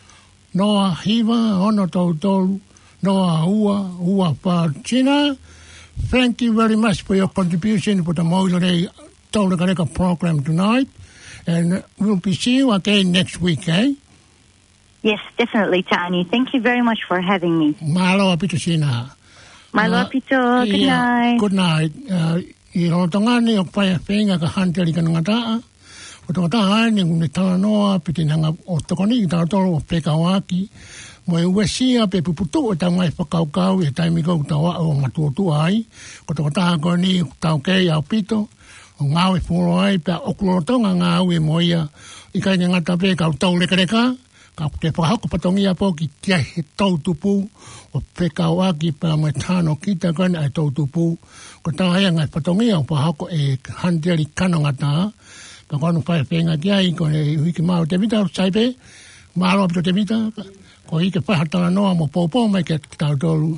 Noa Hiva, ono tolu, Noa Ua Wha. China, thank you very much for your contribution for the Maulere Tolakareka program tonight. And we'll be seeing you again next week, eh? Yes, definitely, Tani. Thank you very much for having me. Mahalo apito sina. Mahalo apito. Good night. Good night. I rotongani o pai whenga ka hanteri ka nangataa. O tongataa ni ngune tala noa piti nanga o tokoni ki tala tolo o pekawaki. Mo e uesia pe puputu o tau mai whakaukau e taimi kou tawa o ngatuotua ai. Ko toko taha ko ni tau kei au pito. O ngau e furo ai pe okulorotonga ngau e moia. I kai ni ngata pe kau tau lekareka. Ka te whakahako patongia po ki tia he tau tupu. O pekawaki pe mo e tano kita kane ai tau tupu. Ko taha hea ngai patongia o whakahako e hanteri kanangata. Pa kono whai whenga ki ai ko e huiki mao te vita o saipe. Mahalo apito te vita. Ko ike whahatala noa mo pōpō mai ke tau tolu.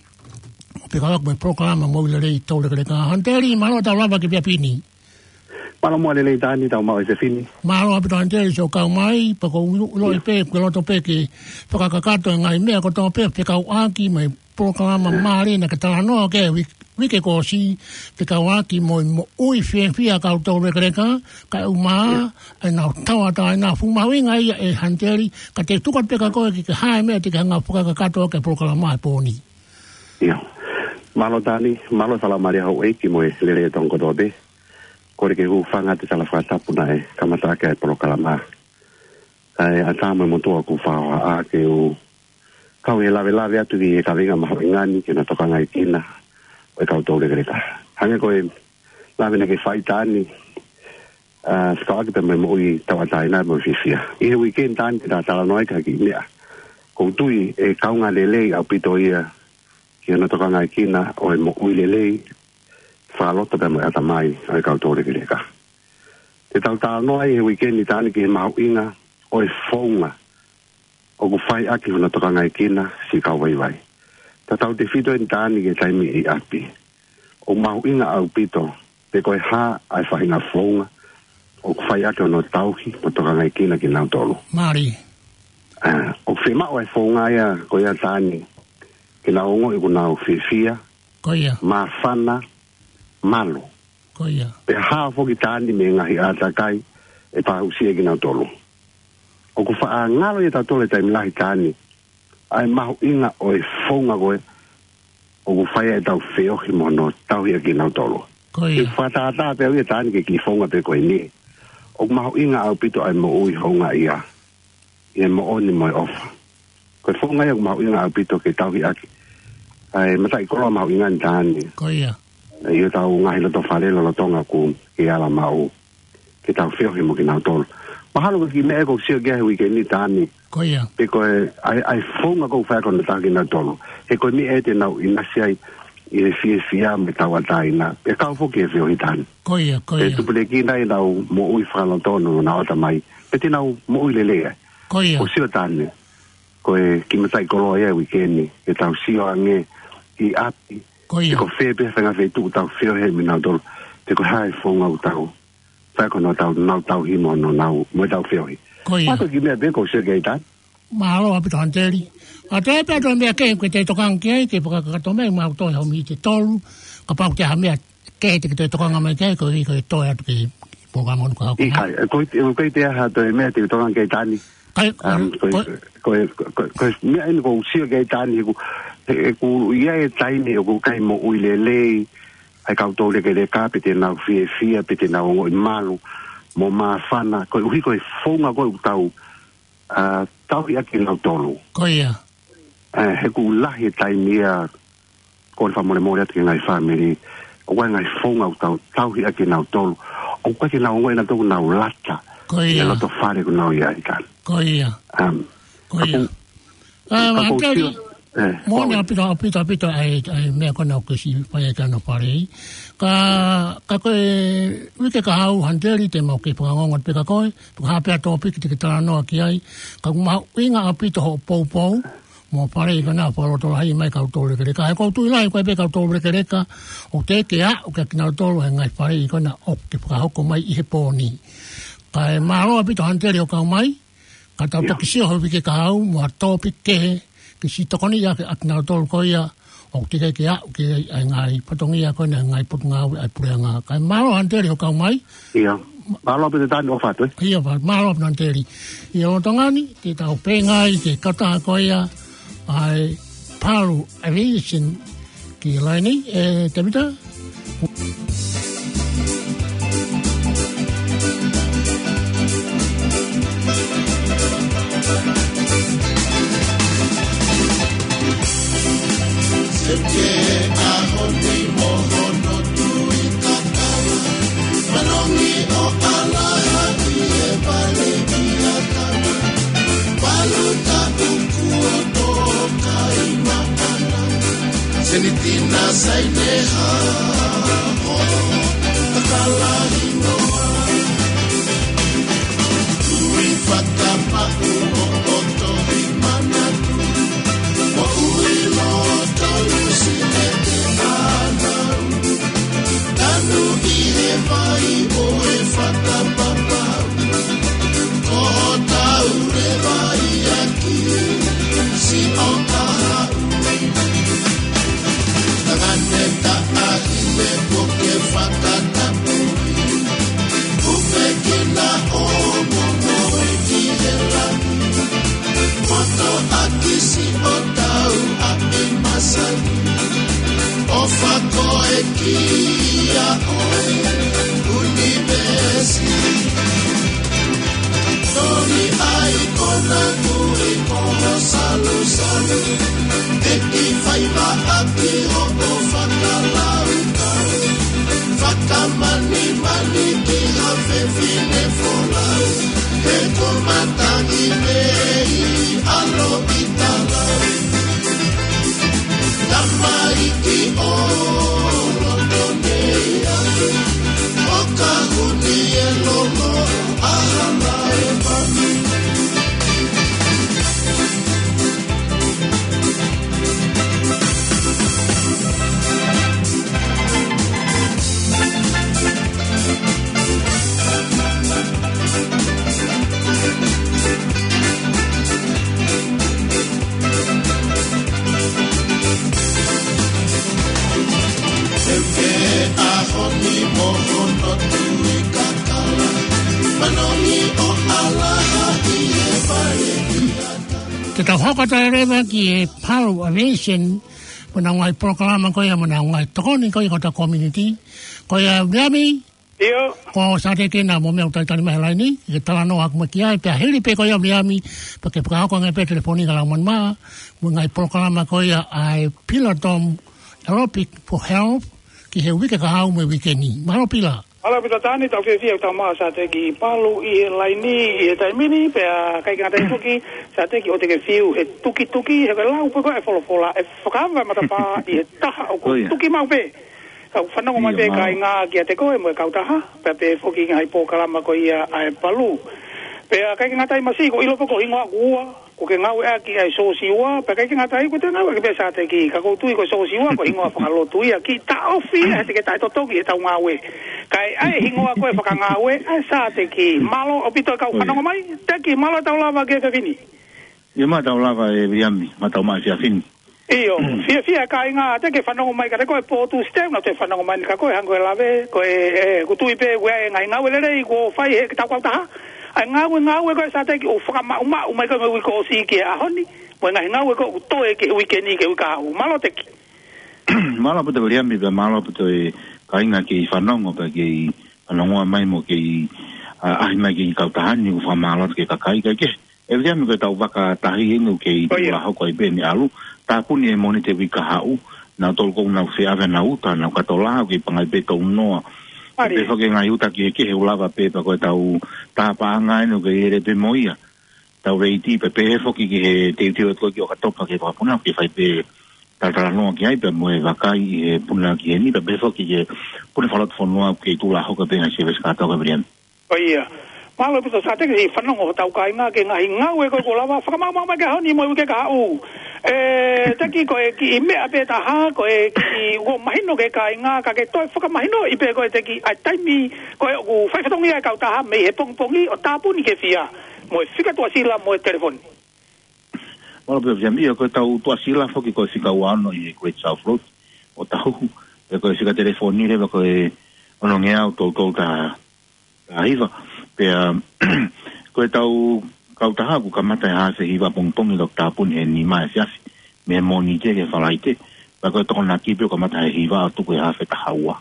O pekawak mai programa mo ilarei tau lekareka. Hanteri, mahalo tau lava ke pia pini. Malo mo alelei tani tau mau e se fini. Mahalo apito hanteri so kau mai, pa ko ulo i pe, kue loto pe ke whakakakato ngai mea ko tau pe pekau aki mai programa maare na ke tala noa ke wike ko si pekau aki mo ui fia kau tau lekareka, ka umaa, e nau tawata e nau fumawinga ia e hanteri, ka te tukat peka koe ki ke hae mea te ke hanga whakakakato ke programa e pōni. Ia. Malo tani, malo salamari hau eiki mo e lere tongo tobe. Kore ke ufanga te sala whakatapuna e kamatake e programa. Kai atama mo toa ku whawa a ke u kau e lawe atu ki e kawenga mahawingani ke na tokanga i kina o e kau tau lekareka. Hange koe lawe na ke whaitani skawaki pe me mo i tawataina mo fifia. I he weekend tani te tala noai ka ki mea. Kong tui e kaunga lelei au pito ia ki na tokanga i kina o e mo ui lelei whalota pe mo e atamai o e kau tau lekareka. Te tau tala noai he weekend i tani ki he mahu inga o e whaunga o ku whai aki huna tokanga i kina si kau waiwai. Ta tau te whito en tāni ke taimi i api. O mahu inga au pito, te koe hā ai whahinga whaunga, o ku whai ake ono tauhi mo tokanga i kina ki nau tolu. Māri. O whema o ai whaunga ia koe a tāni, ki na ongo i ku nau whiwhia, Koia. mā whana, malo. Koia. Pe hā whoki tāni me ngahi ātakai, e pāhusia ki nau tolu. O ku wha ngalo i tātole taimi lahi tāni, ai mahu inga o e whaunga koe, o ku whaia e tau whiohi mo no tauhia ki nau tolu. Koia. Ki whatātā peo i tāni ke ki whaunga pe koe ni. o maho inga au pito ai mo ui honga ia. Ia mo oni mo ofa. Koe whonga ia maho inga au pito ke tau hi aki. Ai matai kolo maho inga ntani. Ko ia. Ia tau ngahi loto wharelo lo tonga ku ke ala mau. Ke tau whiohi mo ki nau tolu. Mahalo ki me eko sio gehe wike ni tani. Ko ia. E koe ai whonga kou whakon na taki nau tolu. E koe mi ete nau inasi ai i le fia me tau ataina. E kau whoki e whiohi tani. Ko ia. E tupule ki nai nau mo ui whalotonu na ota mai. Peti nau mo ui lelea. Ko ia. O sio tani. Koe ki matai koloa ia wikeni. E tau sio ange i api. Ko ia. E ko whebe whanga whetu tau whiohe mi nau tolu. Te koe hae whonga u tau. Whakon nau tau himo no nau mo tau whiohi. Ko ia. Mato ki mea beko sio gei tani. Mahalo apito hanteri. A te peto mea kei koe te tokang kei, te pakakato mea mau toi hau mi te tolu, ka pau te ha mea kei te te tokanga mea kei, koe i koe toi atu ki pokamonu ka hauko. Ikai, koe te aha toi mea te tokang kei tani. Koe mea ino kou sio kei tani, ku ia e taini o ku kai mo uile lei, ai kau tau leke le ka, pete nau fia, pete nau ngoi malu, mo maa whana, koe uhi koe whonga koe tau, tau i aki nau tolu. Ko ia. He ku lahi e taimia kore whamore mori ati ngai whamiri o wai ngai whonga u tau hi aki nau tolu o kwa ki nau ngoi na toku nau lata Ko ia. e loto whare ku nau ia i kan Ko ia. Ko ia. Hanteri, mōne apito ai mea kona o kesi whai e kano whare. Ka koe wike ka hau hanteri te mau ke pangangongat pe ka koe, puka hapea tō piki te ke tala noa ki ai, ka kumau inga apito ho pou mo pare i kana paro to hai mai ka to le ka ko tu lai ko be ka to le ka o te ke a o ka kina to le ngai pare i kana o ke pa ko mai i he poni ka e maro abi to anteri o ka mai ka ta to kisi ho ke ka au mo to pike ke si to koni ya ka kina to ko ya o te ke a ke ai ngai patongi ya ko na ngai put ngau ai pure nga ka maro anteri o ka mai ia malo pe ta no fato ia maro anteri ia o tongani te ta o pe ngai ke kata ko ya ai Paru Aviation ki laini te mita Seke ahoni mohono tui kakala Manongi o alaha e vale kia kama Paluta uku o toka i maana Senitina saineha o kakala hinoa Tui whakapa o oto i manatu Mo uilo tolu si e te anau Tanu i he vai o e whakapapau Koho tau re vai aki si o tahau Tangane ta ahi me poke whakatapui Ume kina o momo e ki he laki Moto aki si o tau api masani O whako e kia oe unibesi Toni ai kona kui koho salu salu E ki whaiva api o o whakalau kau Whakamani mani ki hawe fine folau E kumatangi mei alo i talau Tamaiki o lotonea O kahuni e lolo ahana e mani ahoni mohono tui kakala Manongi o alaha i e vare Te tau hokata e rewa ki e Paru Aviation mana ngai programa ko ia mana ngai tokoni ko i kota community ko ia Rami Iyo. Ko sa te kena mo me utai tani mai ni, ke tala no aku makia pe heli pe ko ya miami, porque pa ko ngai pe telefoni kala man ma, mo ngai programa ko ya ai pilatom aerobic for health, ki he wike ka hau me wikeni. Malo pila. Ala pita tani tau fia ta ma sa te ki palu I laini I tai mini pe kai ka tai tuki sa te ki o te ke fiu he tuki he ka lau pe ko e fola e whakava mata pa I he taha o tuki mau pe. Kau whanau mai pe kai ngā kia te koe mo e kautaha, pe whoki ngai pō kalama ko ia ai palu. Pe kai ngā tai masi ko ilo poko hingoa kua, ko ke ngau ea ki ai sōsiua, pe kai ngā tai ko te ngau e ke pe sa te ki, ka koutui ko sōsiua ko hingoa whakalotu ia, ki ta ofi e te ke tai totoki e tau ngāwe. Kai ai hingoa koe whakangāwe, ai sa te ki, malo o pito kau whanau mai, te ki malo tau lava ke ka kini. Ia ma tau lava e viami, ma tau mai fia fini. Iyo, fia kai ngā, te ke whanau mai, ka te koe pōtu stem, na te whanau mai, ka koe hango e lave, koe kutui pe, wea e ngai ngau e lere, ko whai he tau kau taha. Ai ngau e koe sa te ki, o whakamau mai koe me wiko o si ki e ahoni, mo ngai ngau e koe utoe ke wikeni ke wika ahu, malo te ki. Malo puto riambi, pe malo puto e kai ngā ki whanongo, pe ki whanongoa mai mo ki ahi mai ki kau tahani, u whamalo ke kakai ke. E riambi koe tau waka tahi inu ke I tua hoko I beni alu, tāpuni e moni te wika hau, nā tolko nau se awe na uta, nau katola ki pangai pe tau noa. Pe whake ngai uta ki e kehe ulawa pe pa koe tau tāpa anga enu ke ere pe moia. Tau reiti pe he whoki ki he te teo koe ki o katopa ke whapuna, ki whai pe tātara noa ki ai pe moe wakai he puna ki he ni, pe whoki ke pune whalatu whanua ke tula hoka pe ngai se weskata koe brian. Oia. Malo pito sa te ki whanongo tau kai ngā ke ngahi ngau e koe ko lawa, whakamau mai ke hauni mo ke ka hau. Te ki koe ki mea pe taha, koe ki uo mahino ke kai ngā, ka ke toi whakamahino I pe koe te ki ai taimi, koe u whaifatongi ai kau taha, mei he pongpongi o tāpuni ke fia, mo e whika tua sila mo e telefoni. Malo pito fiambi, koe tau tua sila whoki koe whika uano I Great South Road, o tau, koe whika telefoni rewa koe ono ngea o tol ta hiva. Pea, koe tau kau taha ku kamata e hase hiwa pongpongi lok tāpuni he ni mai siasi, me moni te ke whalaite, pa koe toko nā kipio kamata e hiwa atu koe hase tahaua.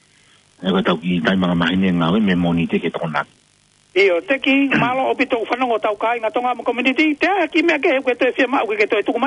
E koe tau ki taimanga mahine ngawe, me moni te ke toko nā. Iyo, te ki malo o pito whanongo tau kai ngā tonga mo community, te a ki mea ke he koe toi whia mau ke toi tuku mai?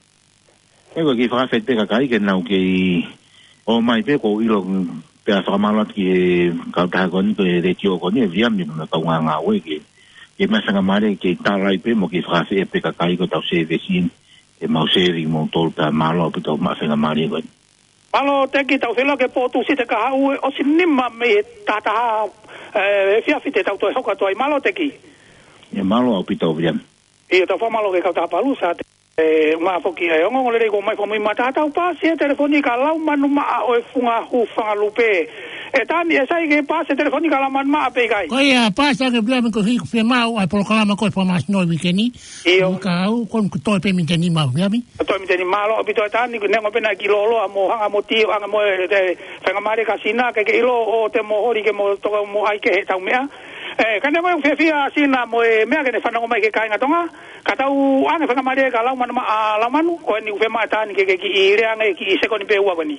E koe ki whakawhet te kakai ke nau ke o mai pe ko ilo pea whakamalat ki e kau taha koni koe re tio koni e viami me kau ngā oe ke masanga mare ke tārai pe mo ki whakawhet e pe kakai ko tau se vesin e mau seri mo tolu pea malo pe tau masanga mare koni. Malo te ki tau whilo ke pōtu si te kaha ue o sinima me tātaha e whiawhite tau toi hoka toi malo te ki. E malo au pita o viami. Iyo tau whamalo ke kau taha palu sa te ngā whoki ai ongo le ko mai whamui mata tau pāsi e telefoni ka lau manu maa o e funga hu whangalupe e tani e sai ke pāsi e telefoni ka lau manu maa pe kai Koe pāsi ake blame ko hiku whia mau ai polokalama koe whamasi noi wikeni Iyo Ka au kon kutoe pe miteni mau miami Toi miteni malo o pito e tani nengo pena ki lolo a mo hanga mo tio hanga mo te whangamare ka sina ke ilo o te mohori ke mo toka mo ai ke he tau mea kane mo fia sina mo mea ke ne whanango mai ke kai ngatonga ka tau ane whangamare ka lau manu ko ni uwhema tani ke ki I reanga ki sekoni pe ua wani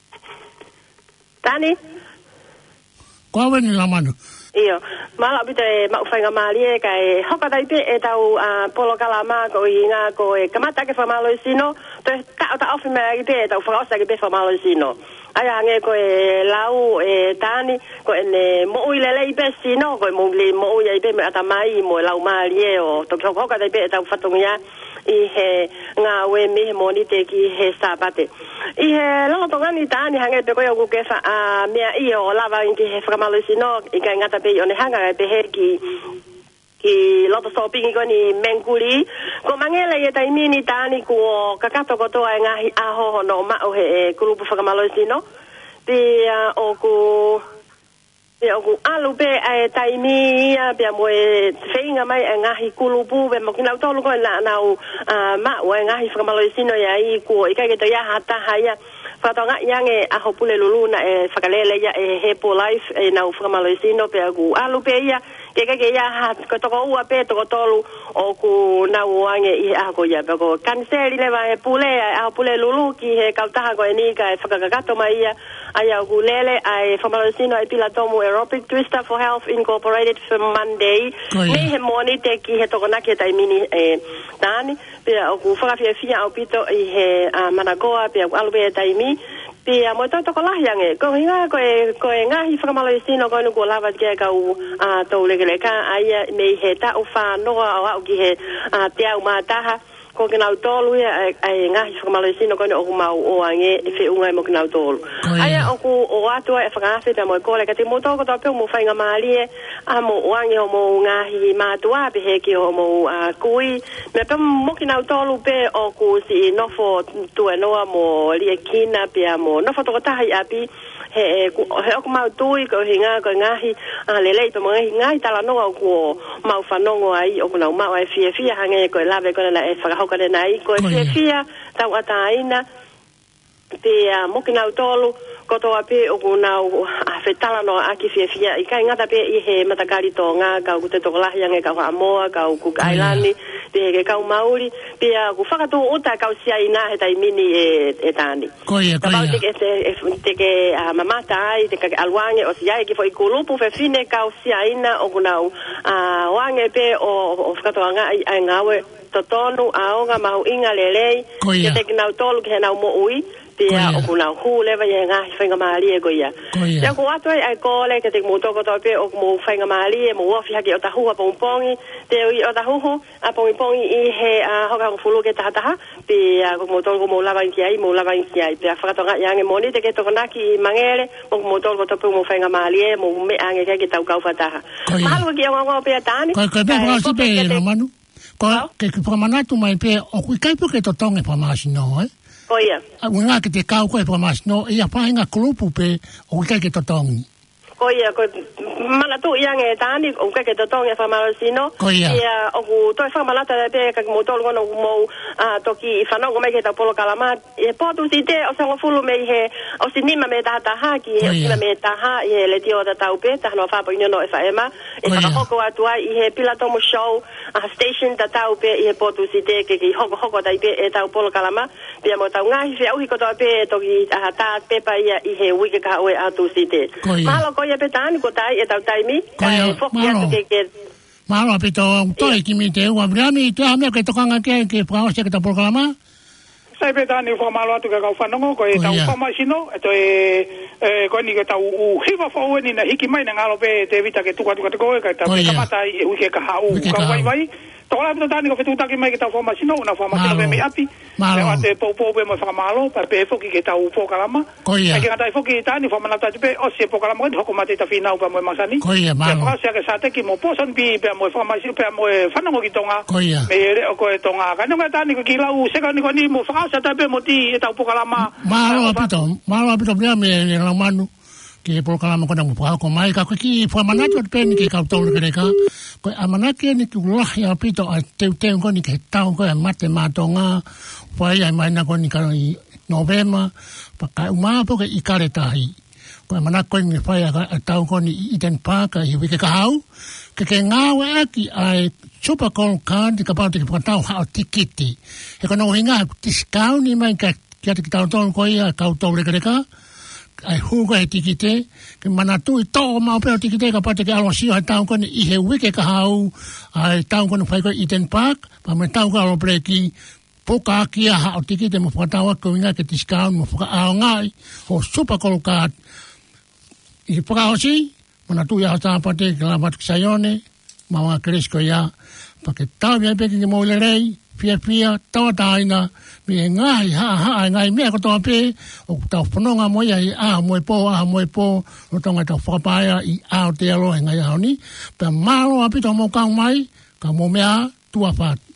Tani? Ko awe ni lamanu Iyo, mala bito e mauwhainga maali e kai hoka taipe e tau polo kalama ko I ngā ko e kamata ke whamalo sino to ka ta ofi mea ki pe e tau whakaosa ki pe whamalo sino ai hange ko e lau e tani ko e ne mo uilele I pe sino ko e mo ui I pe me atamai mo lau maali e o to hoka taipe e tau whatongia I he ngā we mihe moni te ki he sabate. I he lotongani tāni hange pe koe o kuke mea I o lava inki he whakamalosi no I kai ngata pe I o ne hanga pe he ki loto sopingi ko ni mengkuli. Ko mangele I taimini tāni ko kakato kotoa e ngahi aho no mao he kulupu whakamalosi no. Pia o ku alu pe ai taimi ia pe mo e feinga mai ngahi kulupu pe mo kina tolu ko na ma o ngahi whakamaloisino ia I ko I kai ke to ia hata haia whatonga iange a hopule lulu na e whakalele ia e hepo life e na whakamaloisino pe ku alu pe ia ke ia hat ko toko ua pe toko tolu o ku na uange I a ko ia pe ko kanseli le va e pule a hopule lulu ki he kautaha ko e ni ka e whakakakato mai ia Aya gulele ai whamalosino ai pila tomu Aerobic Twister for Health Incorporated for Monday. Me he moni te ki he tokonaki tai mini tani. Pia o ku whakawhiawhia au pito i he managoa pia alue tai mi. Pia mo tau toko lahiange. Ko hinga koe ngahi whakamalosino koe nuku lawa kia kau tau legeleka aia me he tau whanoa au au ki he te au mātaha. Ko ke nau tolu ai ngahi whakamalosino koe o mau o ange e whiunga mo ke nau tolu. Aia o ku o atua e whakawhi pia mo e kore ka te mo toko tau pio mo whainga maalie a mo o ange o mo ngahi mātua pe heki o mo kui. Me pia mo ke nau tolu pe o ku si nofo tue noa mo lie kina pia mo nofo toko tahi api he o ku mau tui ko hinga ko ngahi lelei pe mo ngahi tala noa o ku mau whanongo ai o ku nau mau ai fia hange ko e lawe ko na e whakahokane nai ko e fia tau ataina pe mo ke nau tolu kotoa pe o ku nau whetala no aki fia i kai ngata pe i he matakari tō ngā kau ku te tokolahiange kau Hamoa kau Cook Island pe he kau Mauri pe ku whakatu uta kau sia ina he tai mini e tāni tabau teke mamata ai teka alwange o sia ki fo i kulupu fine kau sia ina o ku nau wange pe o whakatoa ngā ai ngawe totonu aonga mahu inga lelei ke teki nau tolu ke he nau mo ui pia o kuna hu leva ye nga whainga maali e goia. Ia ko atu ai kole ke te mutoko tau pe o mo whainga maali e mo wafi haki o tahua pongpongi te ui o tahuhu a pongpongi i he hoka fulu ke tahataha pia ko mutoko mo lava inki ai pia whakatonga iange moni te ke tokonaki mangere mo mutoko tau pe mo whainga maali e mo me ange ke tau kau whataha. Mahalu ki o ngā pia tāni. Koe pe whakasi pe e manu. Koe ke whamanatu mai pe o kui kaipu ke to tonge whamasi no Koia. Ngā ke te kau koe pamasino, ia whainga kulupu pe o kai ke totongi. Koia, ko manatu iange tāni, o kai ke totongi e whamarasino. Koia. Ia, o ku toi whamalata pe ka motolu kono mo toki i whanongo mai ke tau polo kalama. E potu si te o sango fulu me he, o si nima me tahataha ki he o sima me taha i he le tio da tau pe, tahano whapo inono e whaema. E whakahoko atua i he pilatomo show, station da tau pe i he potu si te ke ki hoko tai pe e tau polo kalama. Pia mo tau ngahi whia uhi kotoa pe e toki tā pepa ia i he wike ka oe atu si te. Mahalo koia pe tāni ko tai e tau taimi. Koia, mahalo pe tō toi ki mi te ua vriami, te hamea ke tokanga ke whakaosia ke tau polo kalama? Sai pe tāni whamalo atu ka kau whanongo, ko e tau whamasino, e to koe ni ke tau hiwa whaue ni na hiki mai na ngalo pe te vita ke tuka te koe, ka tau kamata i wike ka hau ka wai. Tola pito tani ko fetutaki mai ke tau whamasino, una whamasino pe me api. Me wate pou pe mo whakamalo, pa pe foki ke tau pokalama. Koia. Ke ngatai foki tani whamanata pe o se pokalama ko hoko mate ta finau pa mo masani. Koia, malo. Ke whakasea ke sa teki mo posan pi pe mo whamasino pe mo whanongo ki tonga. Koia. Me ere o koe tonga. Ka nunga tani ko ki lau seka ni ko ni mo whakasea ta pe mo ti e tau pokalama. Malo apito brea me lau manu. Ke pokalama kona mo pahako mai ka ki whamanatu at peni ke kau tau reka. Koe amanake ni ku lahi apito a teu koni ke tau koe mate mātonga whai ai maina koni ka i Novema pa ka umapo ke i kare tahi. Koe amanake ni whai a tau koni i Eden Park i wike ka hau ke ngāwe aki ai super call card ka pau te ka tau hao tikiti. He kono hinga discount ni mai ka kia te ki tau tau koe a kau tau reka. Ai huga he tikite, ke manatu i tō mau peo tikite ka pate ke alo sio hai tau kone i he wike ka hau, ai tau kone whai koe Eden Park, pa me tau ka alo breki, poka kia hao tikite mo whakatau ako inga ke discount mo whakaao ngai, ho super call card. I whakaosi, manatu i hao tāpate ke la patu kisaione, mawa kresko ia, pa ke tau mea peki ke mo lerei, pia, tawa taina, me ngai ngai mea kotoa pe, o tau whanonga moia i moe po, o tonga tau whakapaia i Aotearoa ngai hao ni, pe malo apito mo kau mai, ka mo mea tua what.